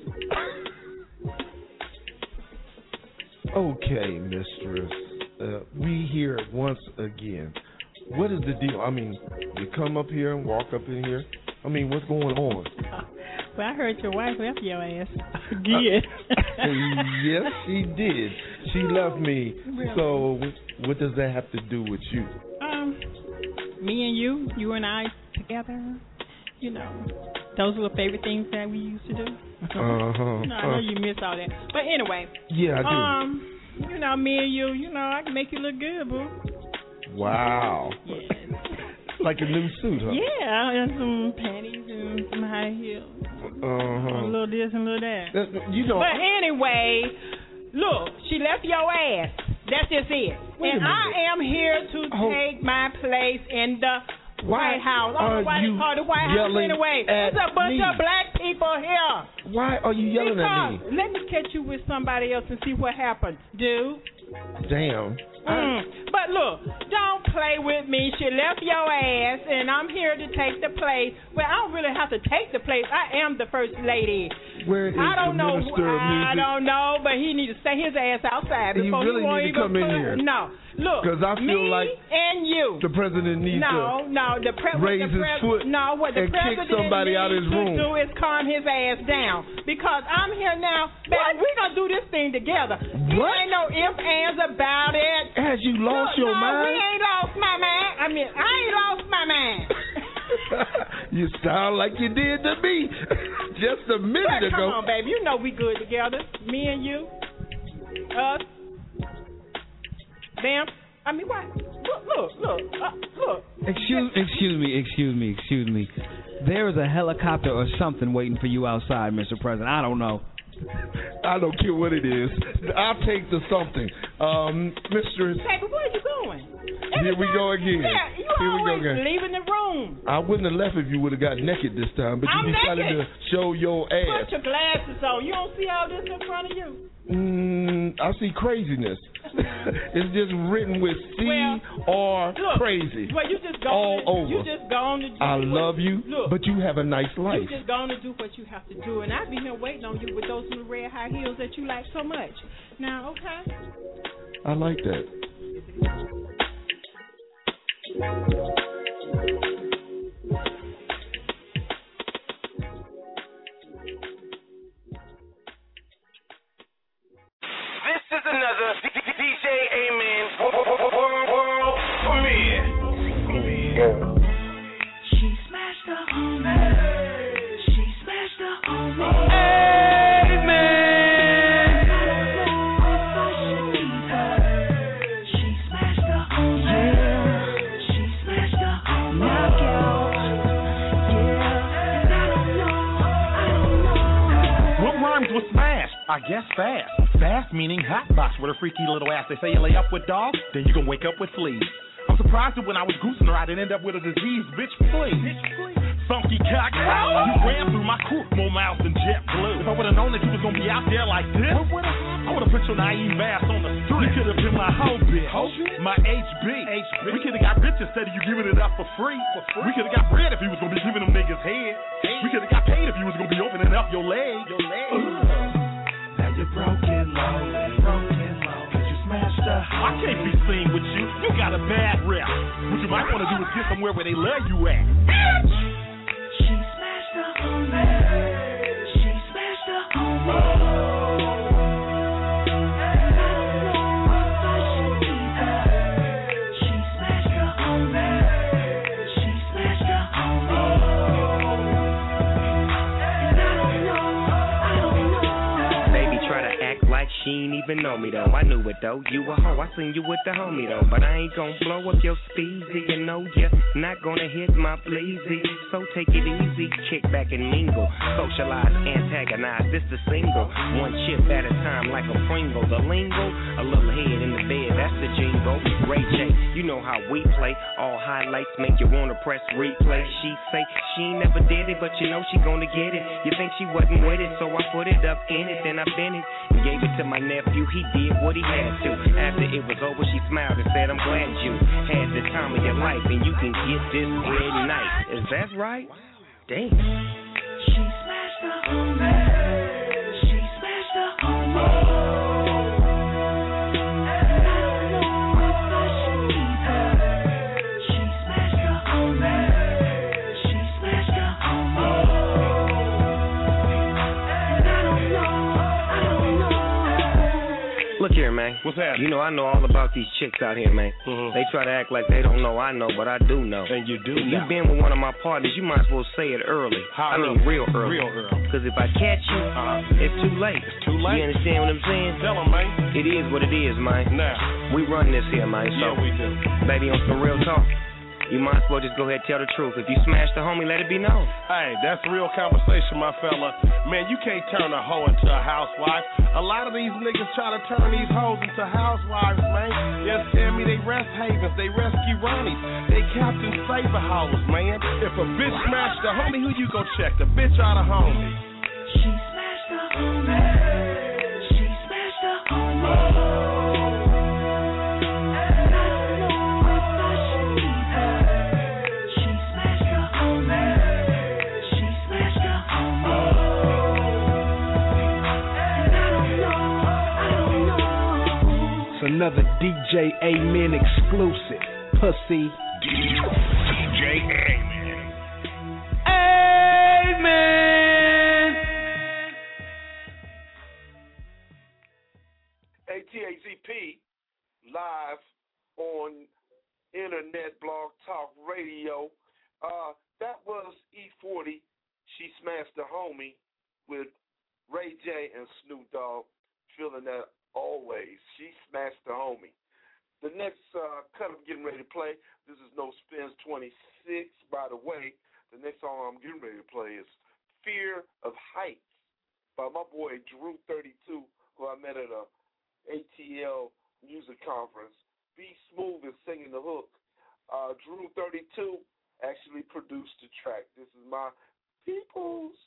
S13: Okay, mistress. We here once again. What is the deal? I mean, you come up here and walk up in here. I mean, what's going on?
S16: Well, I heard your wife left your ass again.
S13: Yes, she did. She left me.
S16: Really?
S13: So, what does that have to do with you?
S16: Me and you and I together. You know, those were the favorite things that we used to do. I know you miss all that. But anyway.
S13: Yeah, I do.
S16: You know, me and you know, I can make you look good, boo.
S13: Wow.
S16: Yeah.
S13: Like a new suit, huh?
S16: Yeah, and some panties and some high heels. A little this and a little that.
S13: You know.
S16: But anyway, look, she left your ass. That's just it. And I am here to take my place in the White House. I don't know why they call it the White House anyway. There's a bunch of black people here.
S13: Why are you yelling at me?
S16: Let me catch you with somebody else and see what happens, dude.
S13: Damn.
S16: But look, don't play with me. She left your ass, and I'm here to take the place. Well, I don't really have to take the place. I am the first lady.
S13: Where is the Minister of Music?
S16: I don't know, but he needs to stay his ass outside before
S13: really
S16: he won't
S13: need to
S16: even
S13: come in here.
S16: No, look,
S13: because I feel like
S16: and you.
S13: The president needs to raise his foot
S16: what the
S13: and
S16: president
S13: kick somebody out of his room.
S16: needs to do is calm his ass down, because I'm here now. Baby, we're gonna do this thing together. There ain't no ifs, ands about it.
S13: Has you lost your mind?
S16: We ain't lost my mind. I ain't lost my mind.
S13: You sound like you did to me just a minute ago.
S16: Come on, baby. You know we good together. Me and you. Us. Them. I mean, what? Look.
S5: Excuse me. There is a helicopter or something waiting for you outside, Mr. President. I don't know.
S13: I don't care what it is. I'll take the something. Mistress.
S16: Hey, but where are you going?
S13: Here we go again.
S16: Yeah, you always leaving the room.
S13: I wouldn't have left if you would have got naked this time, but you decided to show your ass.
S16: Put your glasses on. You don't see all this in front of you?
S13: I see craziness. It's just written with C-R crazy.
S16: Well, you just
S13: all over.
S16: You just gone to do
S13: I love you, but you have a nice life.
S16: You just going to do what you have to do, and I'll be here waiting on you with those little red high heels that you like so much. Now, okay?
S13: I like that.
S8: This is another DJ Amen world premiere. She smashed up on me.
S9: was smashed. I guess fast. Fast meaning hot box with a freaky little ass. They say you lay up with dogs, then you can wake up with fleas. I'm surprised that when I was goosing her, I didn't end up with a disease. Bitch, please. Funky cock. You ran through my crew more miles than JetBlue. If I would have known that you was gonna be out there like this, I would have put your naive ass on the street. You could have been my hoe bitch, my HB. We could have got rich instead of you giving it up for free. We could have got bread if you was gonna be giving them niggas head. We could have got paid if you was gonna be opening up your leg. Now you're broken, lonely. Cause you smashed her. I can't be seen with you. You got a bad rep. What you might want to do is get somewhere where they love you at. She smashed her on me. She smashed her on me. And I don't know if I should leave her. She smashed her on me. She smashed her on me. And I don't know.
S18: Baby try to act like she ain't even know me though. I knew it though. You a hoe. I seen you with the homie though. But I ain't gon' blow up your speezy. You know you're not gonna hit my pleasy. So take it easy, kick back and mingle. Socialize, antagonize, this the single. One chip at a time like a Pringle. The lingo, a little head in the bed, that's the jingle. Ray J, you know how we play. All highlights make you wanna press replay. She say she ain't never did it, but you know she gonna get it. You think she wasn't with it, so I put it up in it. Then I bent it and gave it to my nephew. He did what he had to. After it was over, she smiled and said, I'm glad you had the time of your life and you can get this head night. Is that right? Damn. She smashed her on me. She smashed her on me. And I don't know if I should leave her. She smashed her on me. She smashed her on me. And I don't know. Look here, man.
S9: What's happening?
S18: You know, I know all about these chicks out here, man. They try to act like they don't know I know, but I do know.
S9: And you do
S18: if
S9: know.
S18: You've been with one of my partners, you might as well say it early.
S9: How
S18: I
S9: early?
S18: mean real early.
S9: Real early.
S18: Because if I catch you, it's too late.
S9: It's too late.
S18: You understand what I'm saying?
S9: Tell them, man.
S18: It is what it is, man.
S9: Now.
S18: We run this here, man. So,
S9: yeah, we do.
S18: Baby, on some real talk, you might as well just go ahead and tell the truth. If you smash the homie, let it be known.
S9: Hey, that's real conversation, my fella. Man, you can't turn a hoe into a housewife. A lot of these niggas try to turn these hoes into housewives, man. You understand me? They rest havens, they rescue Ronnies, they Captain Saber hoes, man. If a bitch smashed the homie, who you go check? The bitch or the homie? She smashed the homie. She smashed the homie.
S19: Another DJ Amen exclusive. Pussy.
S9: DJ Amen.
S19: Amen.
S3: ATAZP live on Internet Blog Talk Radio. That was E40. She smashed the homie with Ray J and Snoop Dogg. Feeling that always. She smashed the homie. The next cut I'm getting ready to play, this is No Spins 26, by the way. The next song I'm getting ready to play is Fear of Heights by my boy Drew 32, who I met at a ATL music conference. B Smooth is singing the hook. Drew 32 actually produced the track. This is my people's.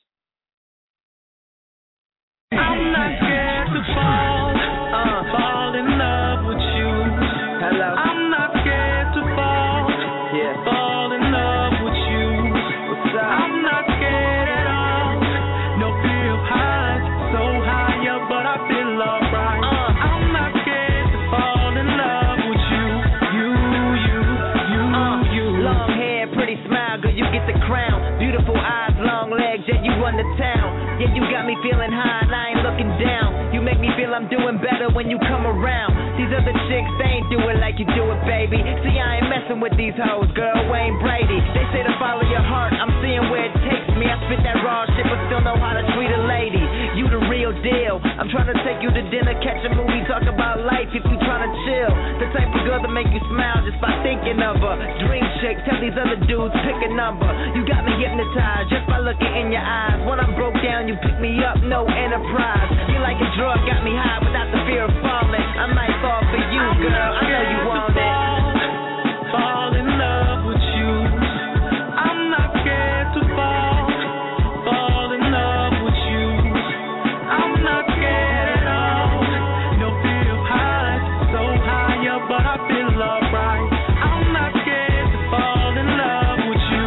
S6: I'm not scared to fall in love with you.
S18: Hello.
S6: I'm not scared to fall in love with you.
S18: What's up?
S6: I'm not scared at all. No fear of heights, so high up, but I feel alright. I'm not scared to fall in love with you.
S20: Long hair, pretty smile, girl, you get the crown. Beautiful eyes, long legs, yeah, you run the town. Yeah, you got me feeling high and I ain't looking down. You make me feel I'm doing better when you come around. These other chicks, they ain't do it like you do it, baby. See, I ain't messing with these hoes, girl, Wayne Brady. They say to follow your heart, I'm seeing where it takes me. I spit that raw shit, but still know how to treat a lady. You the real deal, I'm trying to take you to dinner, catch a movie, talk about life if you trying to chill. The type of girl that make you smile just by thinking of her. Dream chick, tell these other dudes, pick a number. You got me hypnotized just by looking in your eyes. When I'm broke down, you pick me up, no enterprise. You like a drug, got me high without the fear of falling. I might fall for you, girl, I know you want it.
S6: Fall in love with you. I'm not scared to fall. Fall in love with you. I'm not scared at all. No fear of heights, so high up, but I feel alright. I'm not scared to fall in love with you.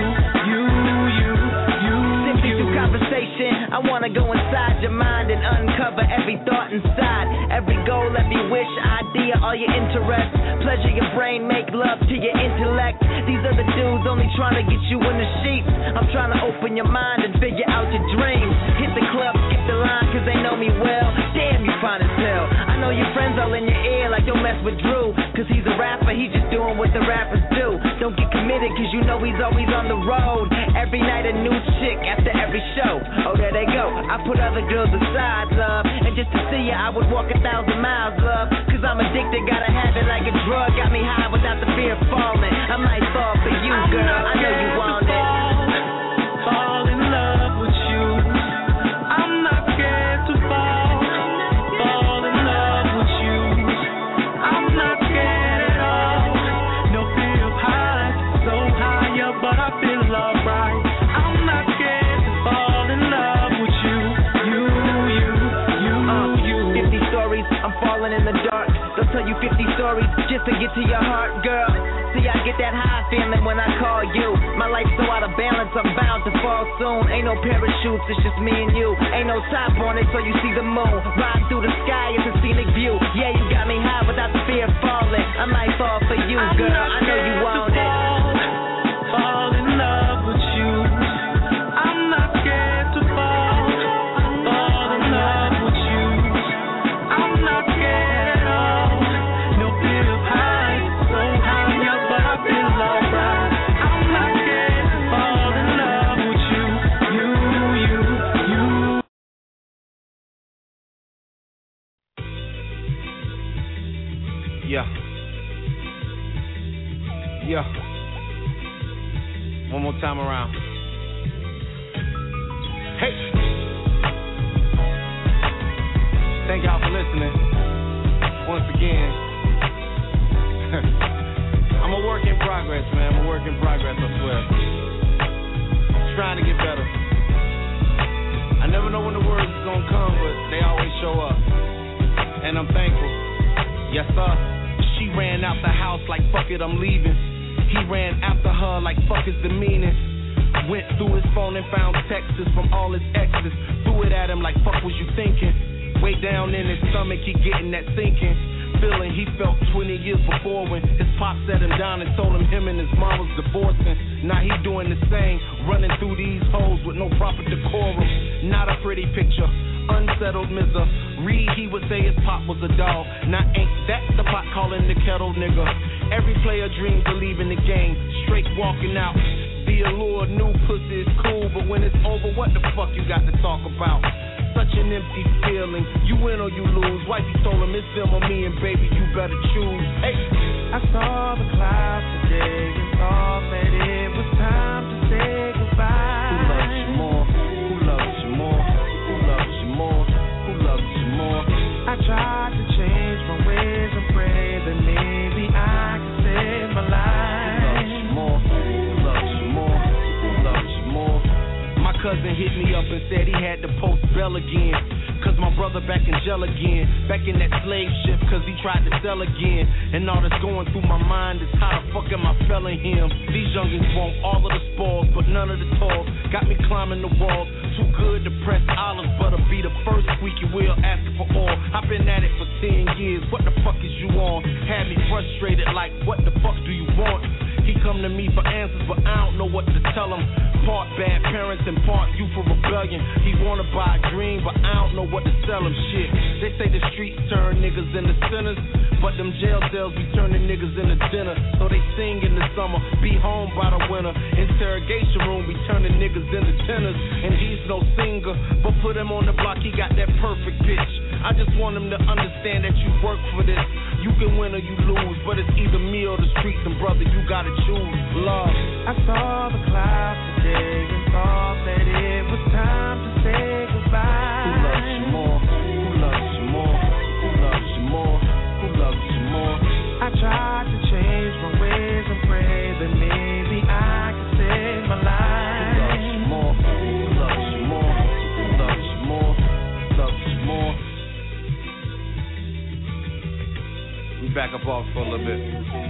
S20: Simply through conversation, I wanna go inside your mind and uncover every thought inside, every goal, every wish, idea, all your interests. Pleasure your brain, make love to your intellect. These other dudes only trying to get you in the sheets. I'm trying to open your mind and figure out your dreams. Hit the club, skip the line, cause they know me well. Damn, you fine as hell. I know your friends all in your ear like don't mess with Drew, cause he's a rapper, he just doing what the rappers do. Don't get committed, cause you know he's always on the road. Every night a new chick after every show. Oh, there they go. I put other girls aside, love. And just to see you, I would walk 1,000 miles, love. Cause I'm addicted, gotta have it like a drug. Got me high without the fear of falling. I might fall for you, girl. I know you want it.
S6: Fall in love with you. I'm not scared to fall. Fall in love with you. I'm not scared at all. No fear of heights, so high up, but I feel alright. I'm not scared to fall in love with you.
S20: 50 stories, I'm falling in the dark. They'll tell you 50 stories just to get to your heart, girl. See, I get that high feeling when I call you. My life's so out of balance, I'm bound to fall soon. Ain't no parachutes, it's just me and you. Ain't no top on it, so you see the moon. Ride through the sky, it's a scenic view. Yeah, you got me high without the fear of falling. I might fall for you, girl. I know you want it.
S6: Fall in love with you. I'm not scared to fall. Fall in love with you. I'm not scared at all. No fear of heights, so high up, but I feel alright. I'm not scared to fall in love with you.
S21: Yeah. One more time around. Hey. Thank y'all for listening. Once again. I'm a work in progress, man. I'm a work in progress, I swear. Trying to get better. I never know when the words is gonna come, but they always show up. And I'm thankful. Yes, sir. She ran out the house like, fuck it, I'm leaving. He ran after her like, fuck is the meaning. Went through his phone and found texts from all his exes. Threw it at him like, fuck was you thinking? Way down in his stomach, he getting that sinking feeling he felt 20 years before when his pop set him down and told him and his mom was divorcing. Now he doing the same, running through these hoes with no proper decorum. Not a pretty picture, unsettled misery. He would say his pop was a dog. Now ain't that the pot calling the kettle nigga? Every player dreams of leaving the game, straight walking out. The allure, new pussy is cool, but when it's over, what the fuck you got to talk about? Such an empty feeling. You win or you lose. Wifey told him it's them or me, and baby, you better choose. Hey,
S6: I saw the clouds today and thought that it was time to say goodbye.
S21: Who loves you more? Who loves you more? Who loves you more? Who loves you more?
S6: I tried to change my ways and pray that maybe I could save my life.
S21: Who loves you more? Who loves you more? Who loves you more? My cousin hit me up and said he had to post bail again. Cause my brother back in jail again. Back in that slave ship cause he tried to sell again. And all that's going through my mind is how the fuck am I failing him? These youngins want all of the spoils but none of the toils. Got me climbing the walls. Too good to press olives but to be the first squeaky wheel asking for oil. I've been at it for 10 years. What the fuck is you on? Had me frustrated like what the fuck do you want? He come to me for answers, but I don't know what to tell him. Part bad parents and part youthful rebellion. He wanna buy a dream, but I don't know what to sell him. Shit, they say the streets turn niggas into sinners, but them jail cells be turning niggas into dinner. So they sing in the summer, be home by the winter. Interrogation room be turning niggas into tenors. And he's no singer, but put him on the block, he got that perfect pitch. I just want them to understand that you work for this. You can win or you lose, but it's either me or the streets, and brother, you gotta choose love.
S6: I saw the clouds today and thought that it was time to say goodbye.
S21: Who loves you more? Who loves you more? Who loves you more? Who loves you more?
S6: I tried to change my ways and pray that maybe I could save my life.
S21: Who loves you more? Who loves you more? Who loves you more? Who loves you more? We back up off for a little bit.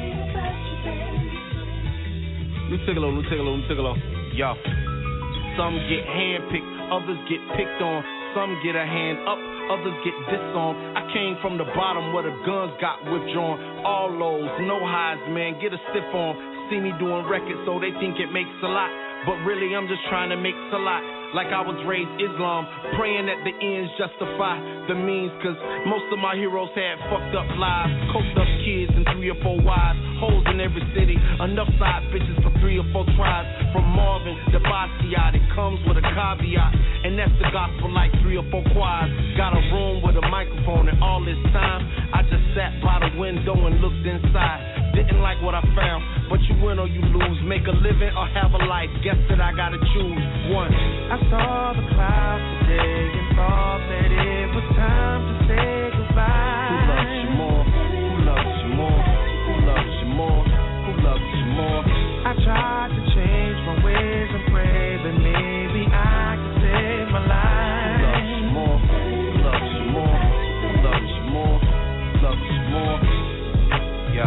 S21: Lutigalo. Yo. Some get handpicked, others get picked on. Some get a hand up, others get disarmed. I came from the bottom where the guns got withdrawn. All lows, no highs, man, get a stiff on. See me doing records so they think it makes a lot. But really I'm just trying to make a lot. Like I was raised Islam, praying that the ends justify the means. Cause most of my heroes had fucked up lives, coked up kids and 3 or 4 wives, hoes in every city, enough side bitches for 3 or 4 tribes. From Marvin to Basquiat, it comes with a caveat, and that's the gospel like 3 or 4 choirs. Got a room with a microphone, and all this time I just sat by the window and looked inside. Didn't like what I found, but you win or you lose. Make a living or have a life, guess that I gotta choose one.
S6: I saw the clouds today and thought that it was time to say goodbye.
S21: Who loves you more? Who loves you more? Who loves you more? Who loves you more?
S6: I tried to change my ways and pray that maybe I could save my life.
S21: Who loves you more? Who loves you more? Who loves you more? Who loves you more? Yeah.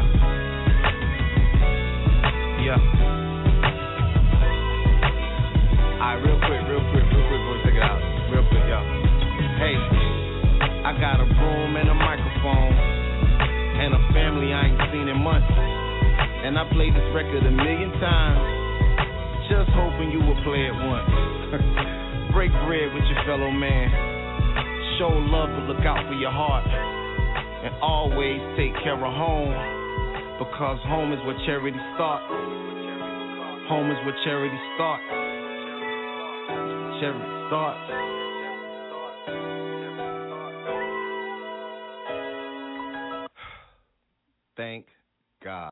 S21: Yeah. Alright, real quick, we'll take it out. Real quick, y'all. Hey, I got a room and a microphone and a family I ain't seen in months. And I played this record 1 million times, just hoping you would play it once. Break bread with your fellow man. Show love but look out for your heart. And always take care of home, because home is where charity starts. Home is where charity starts. Charity starts. Thank God.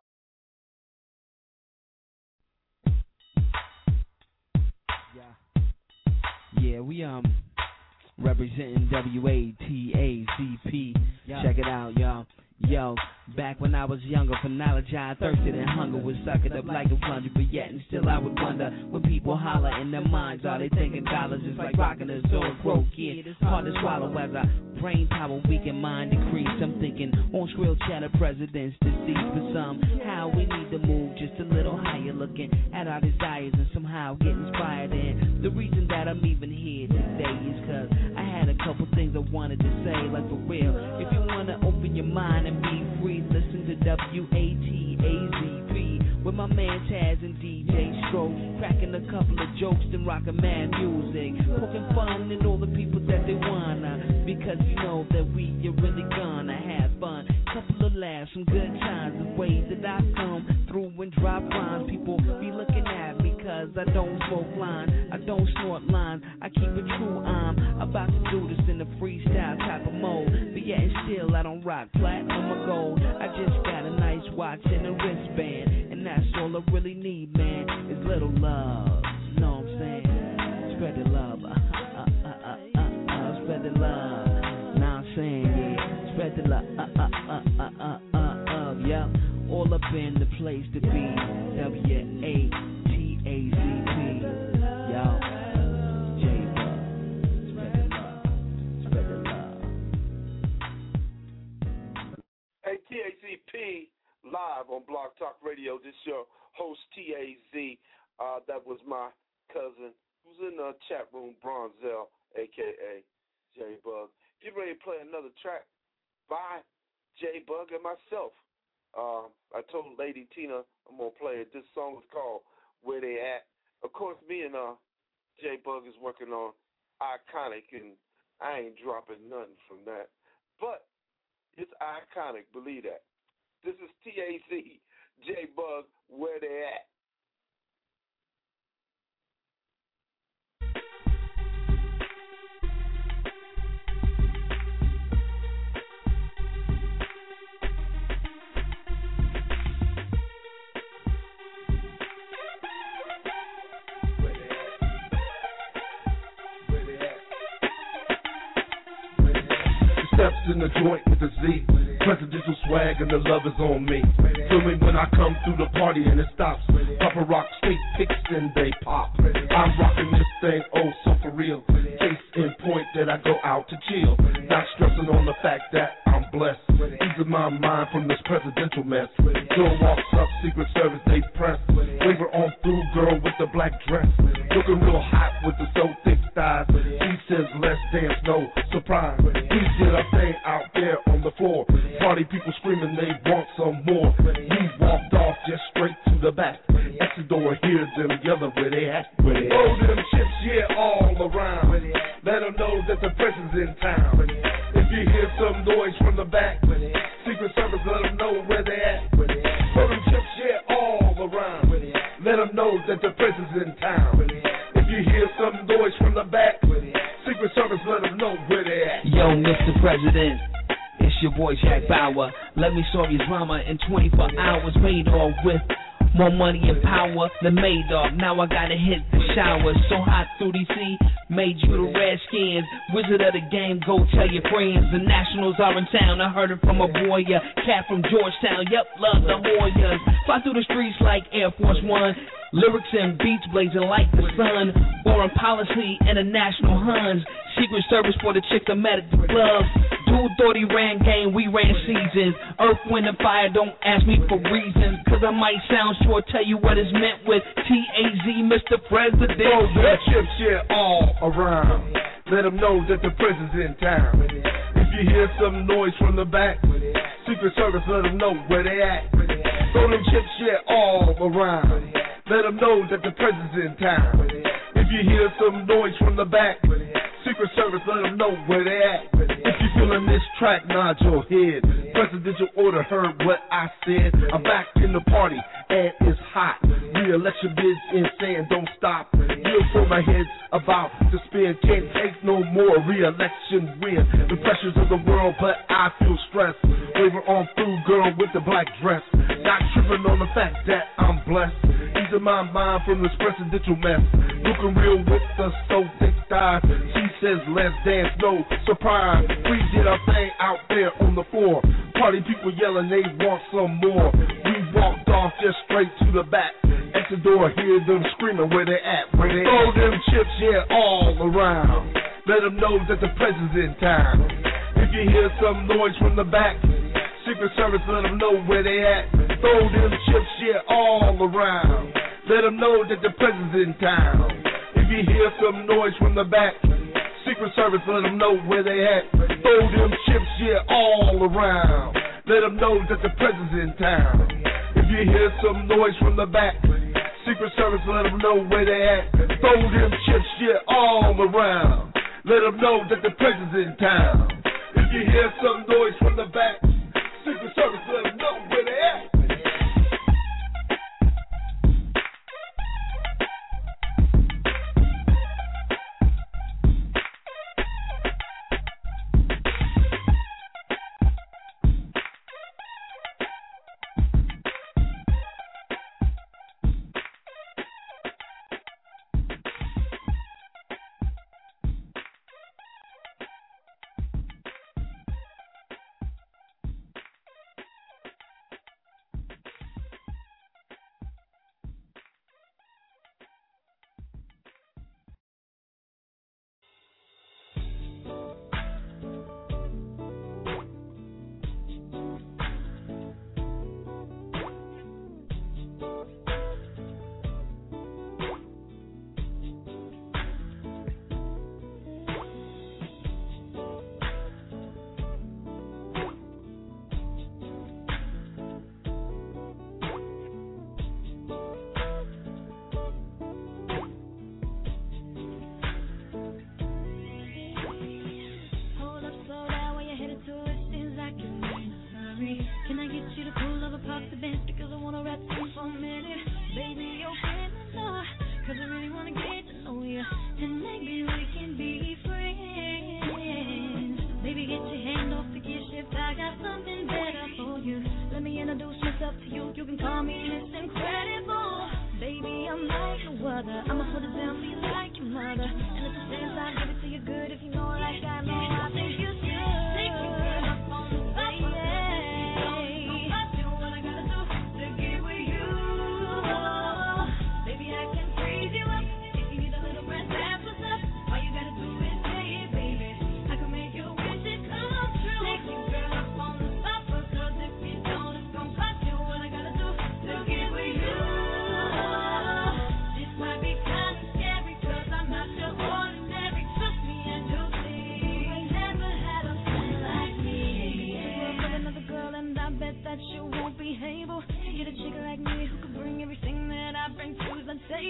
S7: Yeah, we representing WATAZP. Check it out, y'all. Yo, back when I was younger, for knowledge I thirsted and hunger was sucking up like a plunger. But yet and still I would wonder, when people holler in their minds, are they thinking dollars is like rocking a sword broke? Yeah, it's hard to swallow as our brain power weaken, mind decrease. I'm thinking on shrill chatter presidents deceased, but somehow we need to move just a little higher, looking at our desires and somehow get inspired. And the reason that I'm even here today is cause I had a couple things I wanted to say, like for real. If you wanna open your mind and be free, listen to WATAZP with my man Taz and DJ Stroke, cracking a couple of jokes and rocking mad music, poking fun in all the people that they wanna, because you know that we are really gonna have fun. Couple of laughs, some good times, the way that I come through and drop rhymes. People be looking at me cause I don't smoke line, I don't snort line, I keep it true. I'm about to do this in a freestyle type of mode, but yet and still I don't rock platinum or gold. I just got a nice watch and a wristband, and that's all I really need, man, is little love. You know what I'm saying? Spread the love, spread the love. Now I'm saying, yeah, spread the love, yeah. All up in the place to be, WATAZP, yo. J-Bug, spread the love.
S3: Hey, TAZP live on Blog Talk Radio. This is your host, TAZ. That was my cousin who's in the chat room, Bronzell, a.k.a. J-Bug. Get ready to play another track by J-Bug and myself. I told Lady Tina I'm going to play it. This song is called Where They At. Of course, me and J-Bug is working on Iconic, and I ain't dropping nothing from that. But it's iconic, believe that. This is TAZ, J-Bug, Where They At.
S13: steps in the joint with the Z. Presidential swag and the love is on me. Feel me when I come through the party and it stops. Papa Rock straight picks and they pop. I'm rocking this thing, oh so for real. Case in point that I go out to chill. Not stressing on the fact that I'm blessed. Easing my mind from this presidential mess. Girl walks up, Secret Service they press. Wave her on through, girl with the black dress. Looking real hot with the so thick thighs. She says let's dance, no surprise. We did our thing out there on the floor. Party people screaming they want some more. We walked off just straight to the back. Exit door, hear them yelling where they at. Throw them chips, yeah, all around. Let them know that the president's in town. If you hear some noise from the back, Secret Service let them know where they at. Throw them chips, yeah, all around. Let them know that the president's in town. If you hear some noise from the back, Secret Service let them know where they at.
S7: Yo, Mr. President, it's your boy Jack Bauer. Let me solve your drama in 24 hours. Made off with more money and power than Madoff. Now I gotta hit the shower. So hot through DC, made you the Redskins. Wizard of the game, go tell your friends. The Nationals are in town. I heard it from a boy, a cat from Georgetown. Yep, love the Hoyas. Fly through the streets like Air Force One. Lyrics and beats blazing like the sun. Foreign policy and the national Huns. Secret Service for the chicks I met at the club. Dude thought he ran game, we ran seasons. Earth, wind, and fire, don't ask me for reasons. Cause I might sound short, tell you what it's meant with T-A-Z, Mr. President.
S13: Throw the chips, yeah, all around. Let them know that the president's in town. If you hear some noise from the back, Secret Service let them know where they at. Throw them chips, yeah, all around. Let them know that the president's in town. If you hear some noise from the back, Secret Service let them know where they at. If you feeling this track, nod your head. Presidential order heard what I said. I'm back in the party and it's hot. Re-election bids insane, don't stop. Real for my head's about to spin. Can't take no more re-election win. The pressures of the world, but I feel stressed. Waver on through, girl with the black dress. Not tripping on the fact that I'm blessed. Easing my mind from this presidential mess. Looking real with the so thick thighs. She says let's dance, no surprise. We did our thing out there on the floor. Party people yelling they want some more. We walked off just straight to the back. At the door, hear them screaming where they at. Where they throw them chips, yeah, all around. Let them know that the president's in town. If you hear some noise from the back, Secret Service let them know where they at. Throw them chips, yeah, all around. Let them know that the president's in town. If you hear some noise from the back, Secret Service let them know where they at. Throw them chips, yeah, all around. Let them know that the president's in town. If you hear some noise from the back, Secret Service let them know where they at. Throw them chips, yeah, all around. Let them know that the president's in town. If you hear some noise from the back, Secret Service let them know where they at.
S1: And at the same time, give it to you good if you know like I know. I think you should.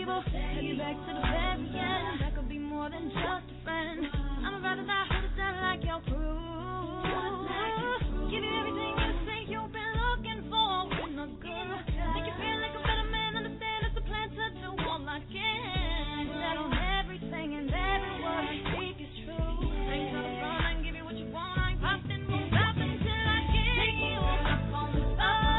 S10: evil. Take you back to the very end. That could be more than just a friend. I'm about to die, hold it down like your crew. Give you everything you think you've been looking for. We're not good. Make you feel like a better man. Understand it's a plan to do all I can. That on everything and every word I speak is true. Take to the front and give you what you want. I ain't popping, won't stop until I get you up on the spot.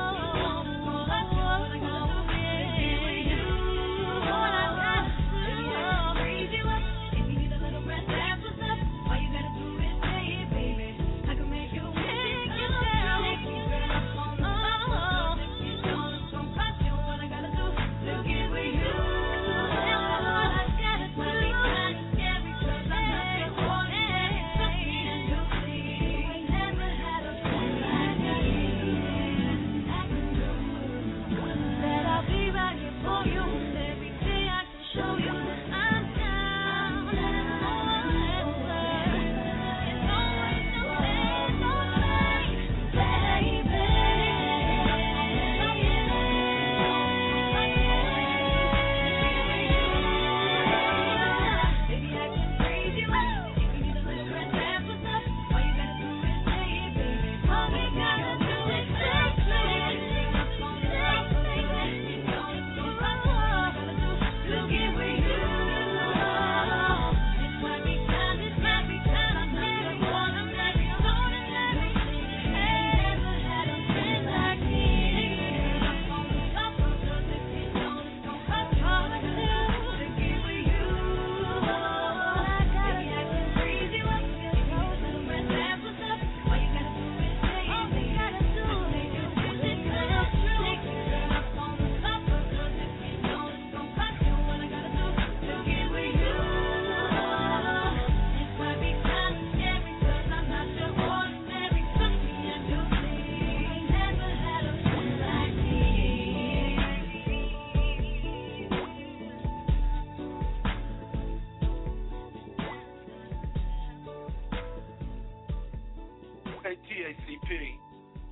S3: TACP,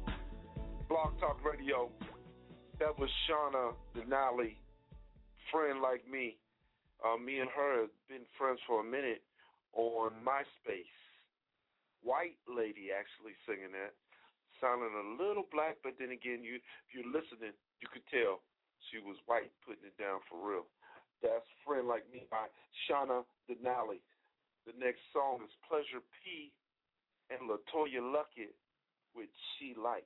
S3: Blog Talk Radio. That was Shauna Denali, Friend Like Me. Me and her have been friends for a minute on MySpace. White lady actually singing that. Sounding a little black, but then again, if you're listening, you could tell she was white, putting it down for real. That's Friend Like Me by Shauna Denali. The next song is Pleasure P and LaToya Luckett with She Likes.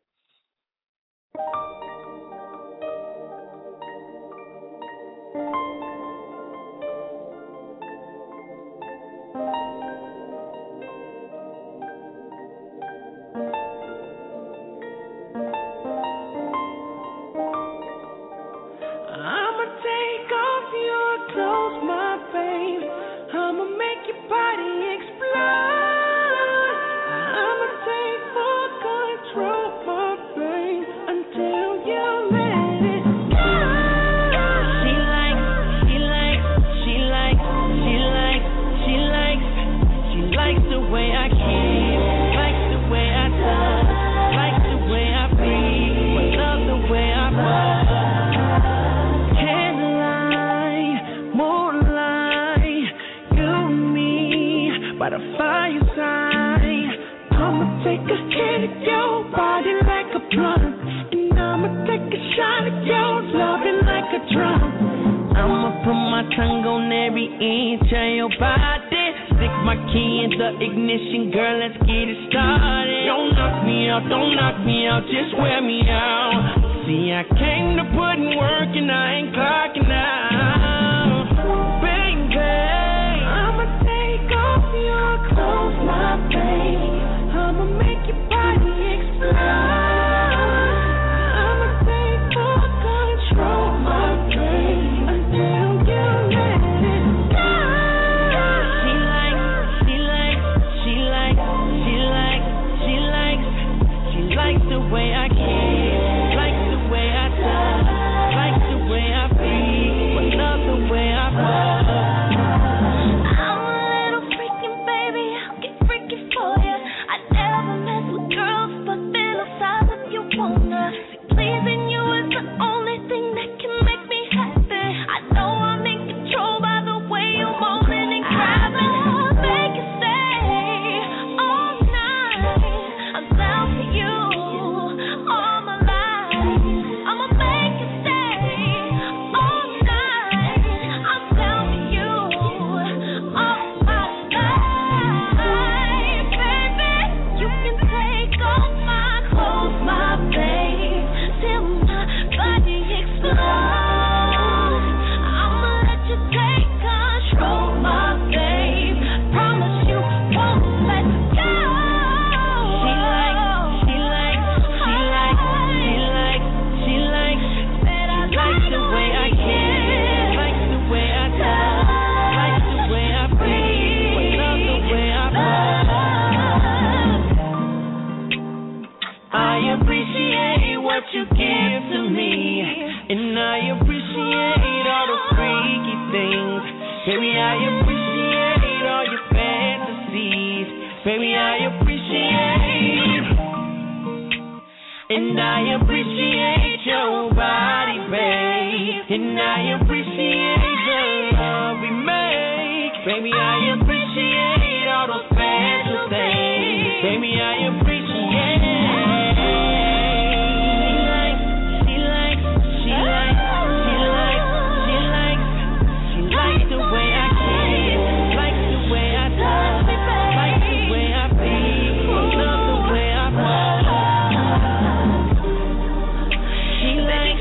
S22: Tongue on every inch of your body. Stick my key in the ignition, girl, let's get it started. Don't knock me out, don't knock me out, just wear me out. See, I came to put in work and I ain't clocking out. Baby, I'ma take off your clothes, my baby. I'ma make your body explode. The way I kiss, like the way I touch, like the way I breathe. Baby, I appreciate all your fantasies. Baby, I appreciate. And I appreciate your body, babe. And I appreciate the love we make. Baby, I appreciate all those special things. Baby, I appreciate. She likes the way I kiss, likes the way I touch, likes the way I feel, love the way I walk. She likes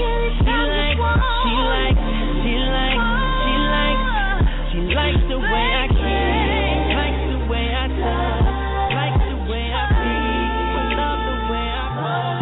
S22: the way I kiss, likes the way I touch, likes the way I feel, love the way I walk.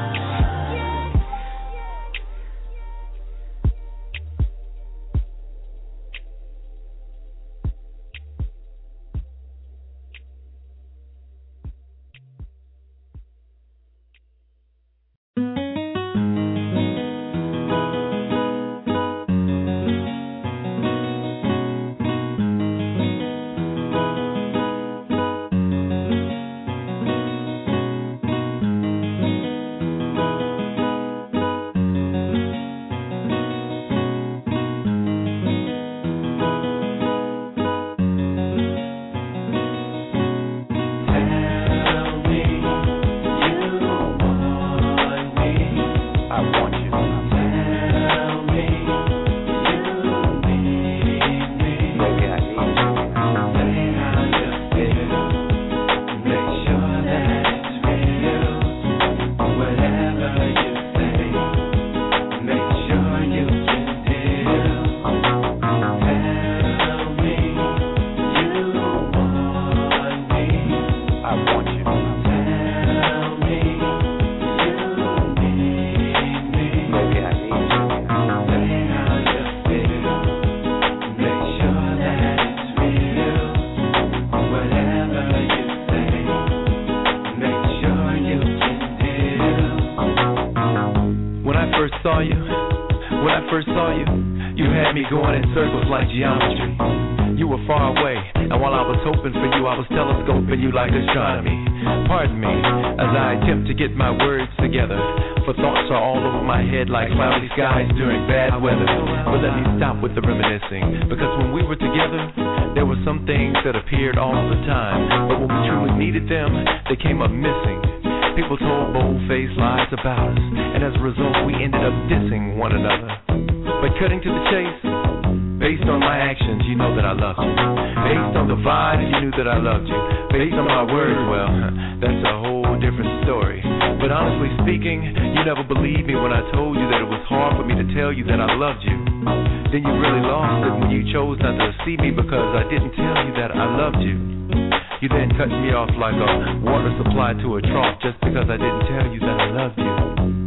S11: You had me going in circles like geometry. You were far away, and while I was hoping for you, I was telescoping you like astronomy. Pardon me, as I attempt to get my words together, for thoughts are all over my head like cloudy skies during bad weather. But let me stop with the reminiscing, because when we were together, there were some things that appeared all the time, but when we truly needed them, they came up missing. People told bold-faced lies about us, and as a result, we ended up dissing one another. But cutting to the chase, based on my actions, you know that I loved you. Based on the vibe, you knew that I loved you. Based on my words, well, that's a whole different story. But honestly speaking, you never believed me when I told you that it was hard for me to tell you that I loved you. Then you really lost it when you chose not to see me because I didn't tell you that I loved you. You then cut me off like a water supply to a trough just because I didn't tell you that I loved you.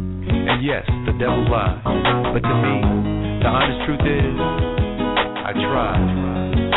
S11: And yes, the devil lied, but to me, the honest truth is, I tried.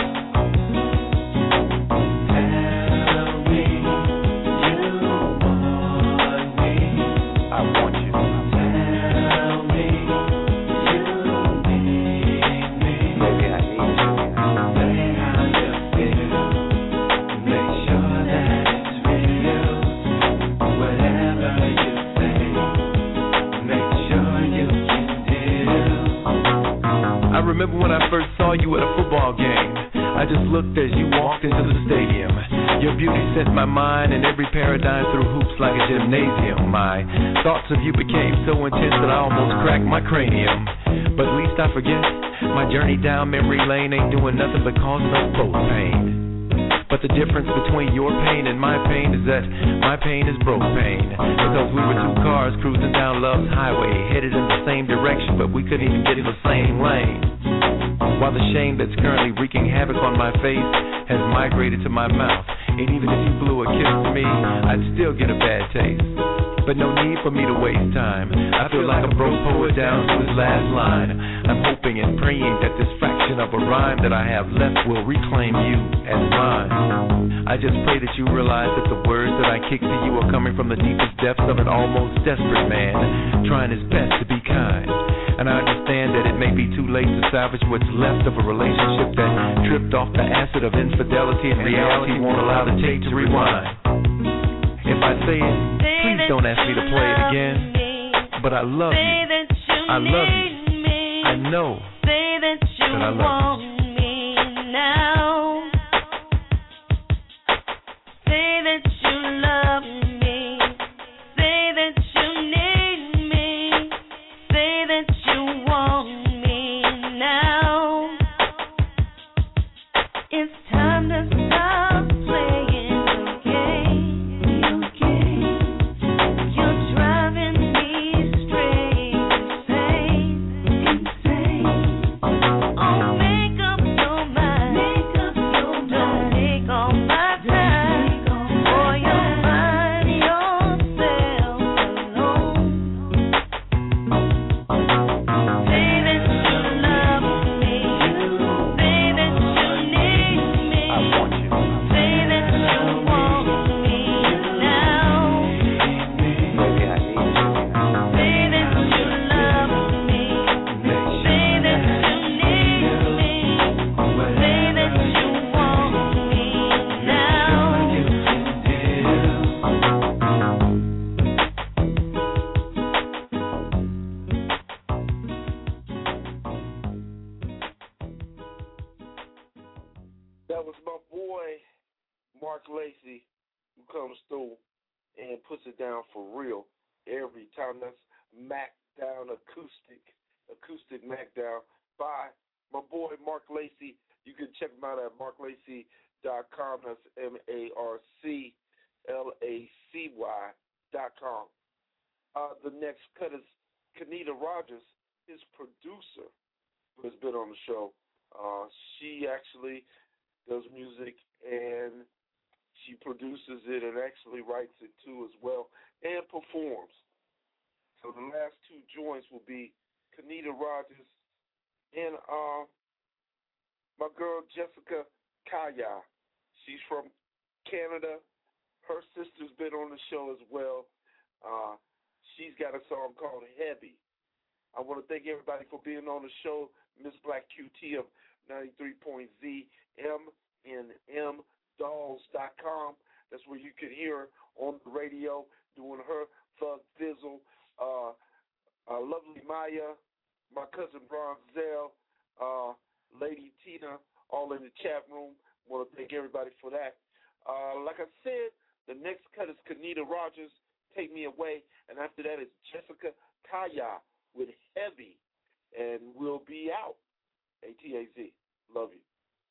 S11: I remember when I first saw you at a football game. I just looked as you walked into the stadium. Your beauty set my mind in every paradigm through hoops like a gymnasium. My thoughts of you became so intense that I almost cracked my cranium. But least I forget, my journey down memory lane ain't doing nothing but causing us both pain. But the difference between your pain and my pain is that my pain is broke pain. Because we were two cars cruising down love's highway, headed in the same direction, but we couldn't even get in the same lane. While the shame that's currently wreaking havoc on my face has migrated to my mouth. And even if you blew a kiss to me, I'd still get a bad taste. But no need for me to waste time. I feel like a broke poet down to his last line. I'm hoping and praying that this fraction of a rhyme that I have left will reclaim you as mine. I just pray that you realize that the words that I kick to you are coming from the deepest depths of an almost desperate man, trying his best to be kind. And I understand that it may be too late to salvage what's left of a relationship that tripped off the acid of infidelity, and reality won't allow the tape to rewind. If I say it, please don't ask me to play it again. But I love you. I love you. I know that I love you.
S10: Now, say that you love me, say that you need me, say that you want me now. It's time to stop playing the game, You're driving me straight insane. Oh, make up your mind. Don't take all my time, or you'll find yourself alone. Say that you love me, say that you need me, say that you want me now. Say that you love me, say that you need me, say that you want me now.
S3: That was my boy, Mark Lacey, who comes through and puts it down for real every time. That's Mac Down acoustic Mac Down by my boy, Mark Lacey. You can check him out at marklacy.com. That's MarkLacy.com. The next cut is Kenita Rogers, his producer, who has been on the show. She actually does music and she produces it and actually writes it too as well and performs. So the last two joints will be Kenita Rogers and my girl Jessica Kaya. She's from Canada. Her sister's been on the show as well. She's got a song called Heavy. I want to thank everybody for being on the show. Miss Black QT of 93.Z, MNMDolls.com. That's where you can hear her on the radio doing her Thug Fizzle. Lovely Maya, my cousin Bronzell, Lady Tina, all in the chat room. I want to thank everybody for that. Like I said, the next cut is Kenita Rogers, Take Me Away, and after that is Jessica Kaya with Heavy, and we'll be out. ATAZ. Love you.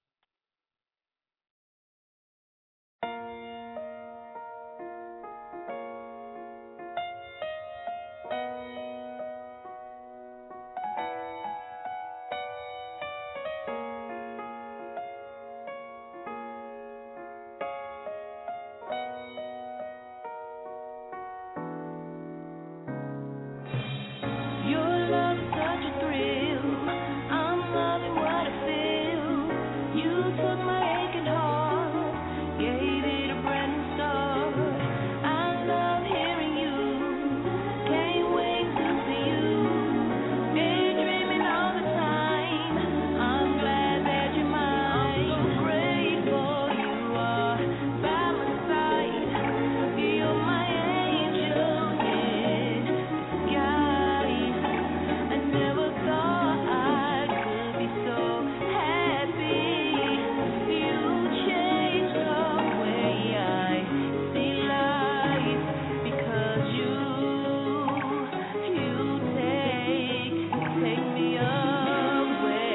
S10: Your love's such a thrill. I'm loving what I feel. You took my aching heart, gave it a brand new start. I love hearing you, can't wait to see you. Daydreaming all the time. I'm glad that you're mine. I'm so grateful you are by my side. You're my angel in disguise. I never thought I could be so happy. You changed the way I see life because you take me away.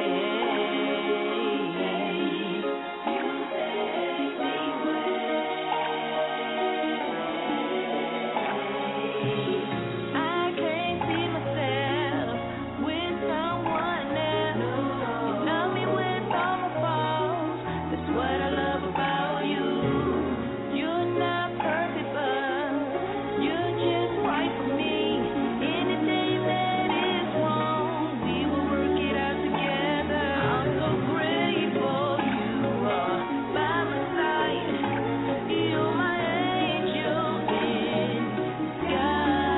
S10: I can't see myself with someone else. You love me with all my faults. That's what I love about you. You're not perfect, but you're just right for me. Anything that is wrong, we will work it out together. I'm so grateful you are by my side. You're my angel in disguise.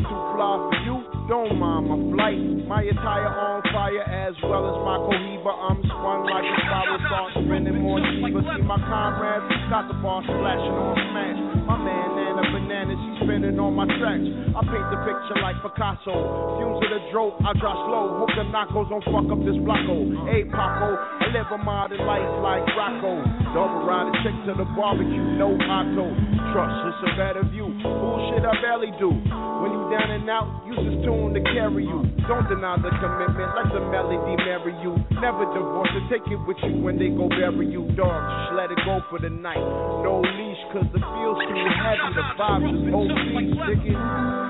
S13: too fly for you, don't mind my flight. My attire on fire as well as my cohiba. I'm spun like a spiral, start spinning more deeper. See my comrades got the bar splashing on smash. My man Nana Bananas, she's spinning on my tracks. I paint the picture like Picasso. Fumes of the dope, I drop slow. Hope the knockos don't fuck up this blocko. Hey Paco, I live a modern life like Rocco. Double ride a chick to the barbecue, no auto. Trust, it's a better view. Bullshit I barely do. When you down and out, use this tune to carry you. Don't deny the commitment, let the melody marry you. Never divorce it, take it with you when they go bury you. Dog, just let it go for the night. No leash, cause the feel's too heavy. The vibes is OP, dig it.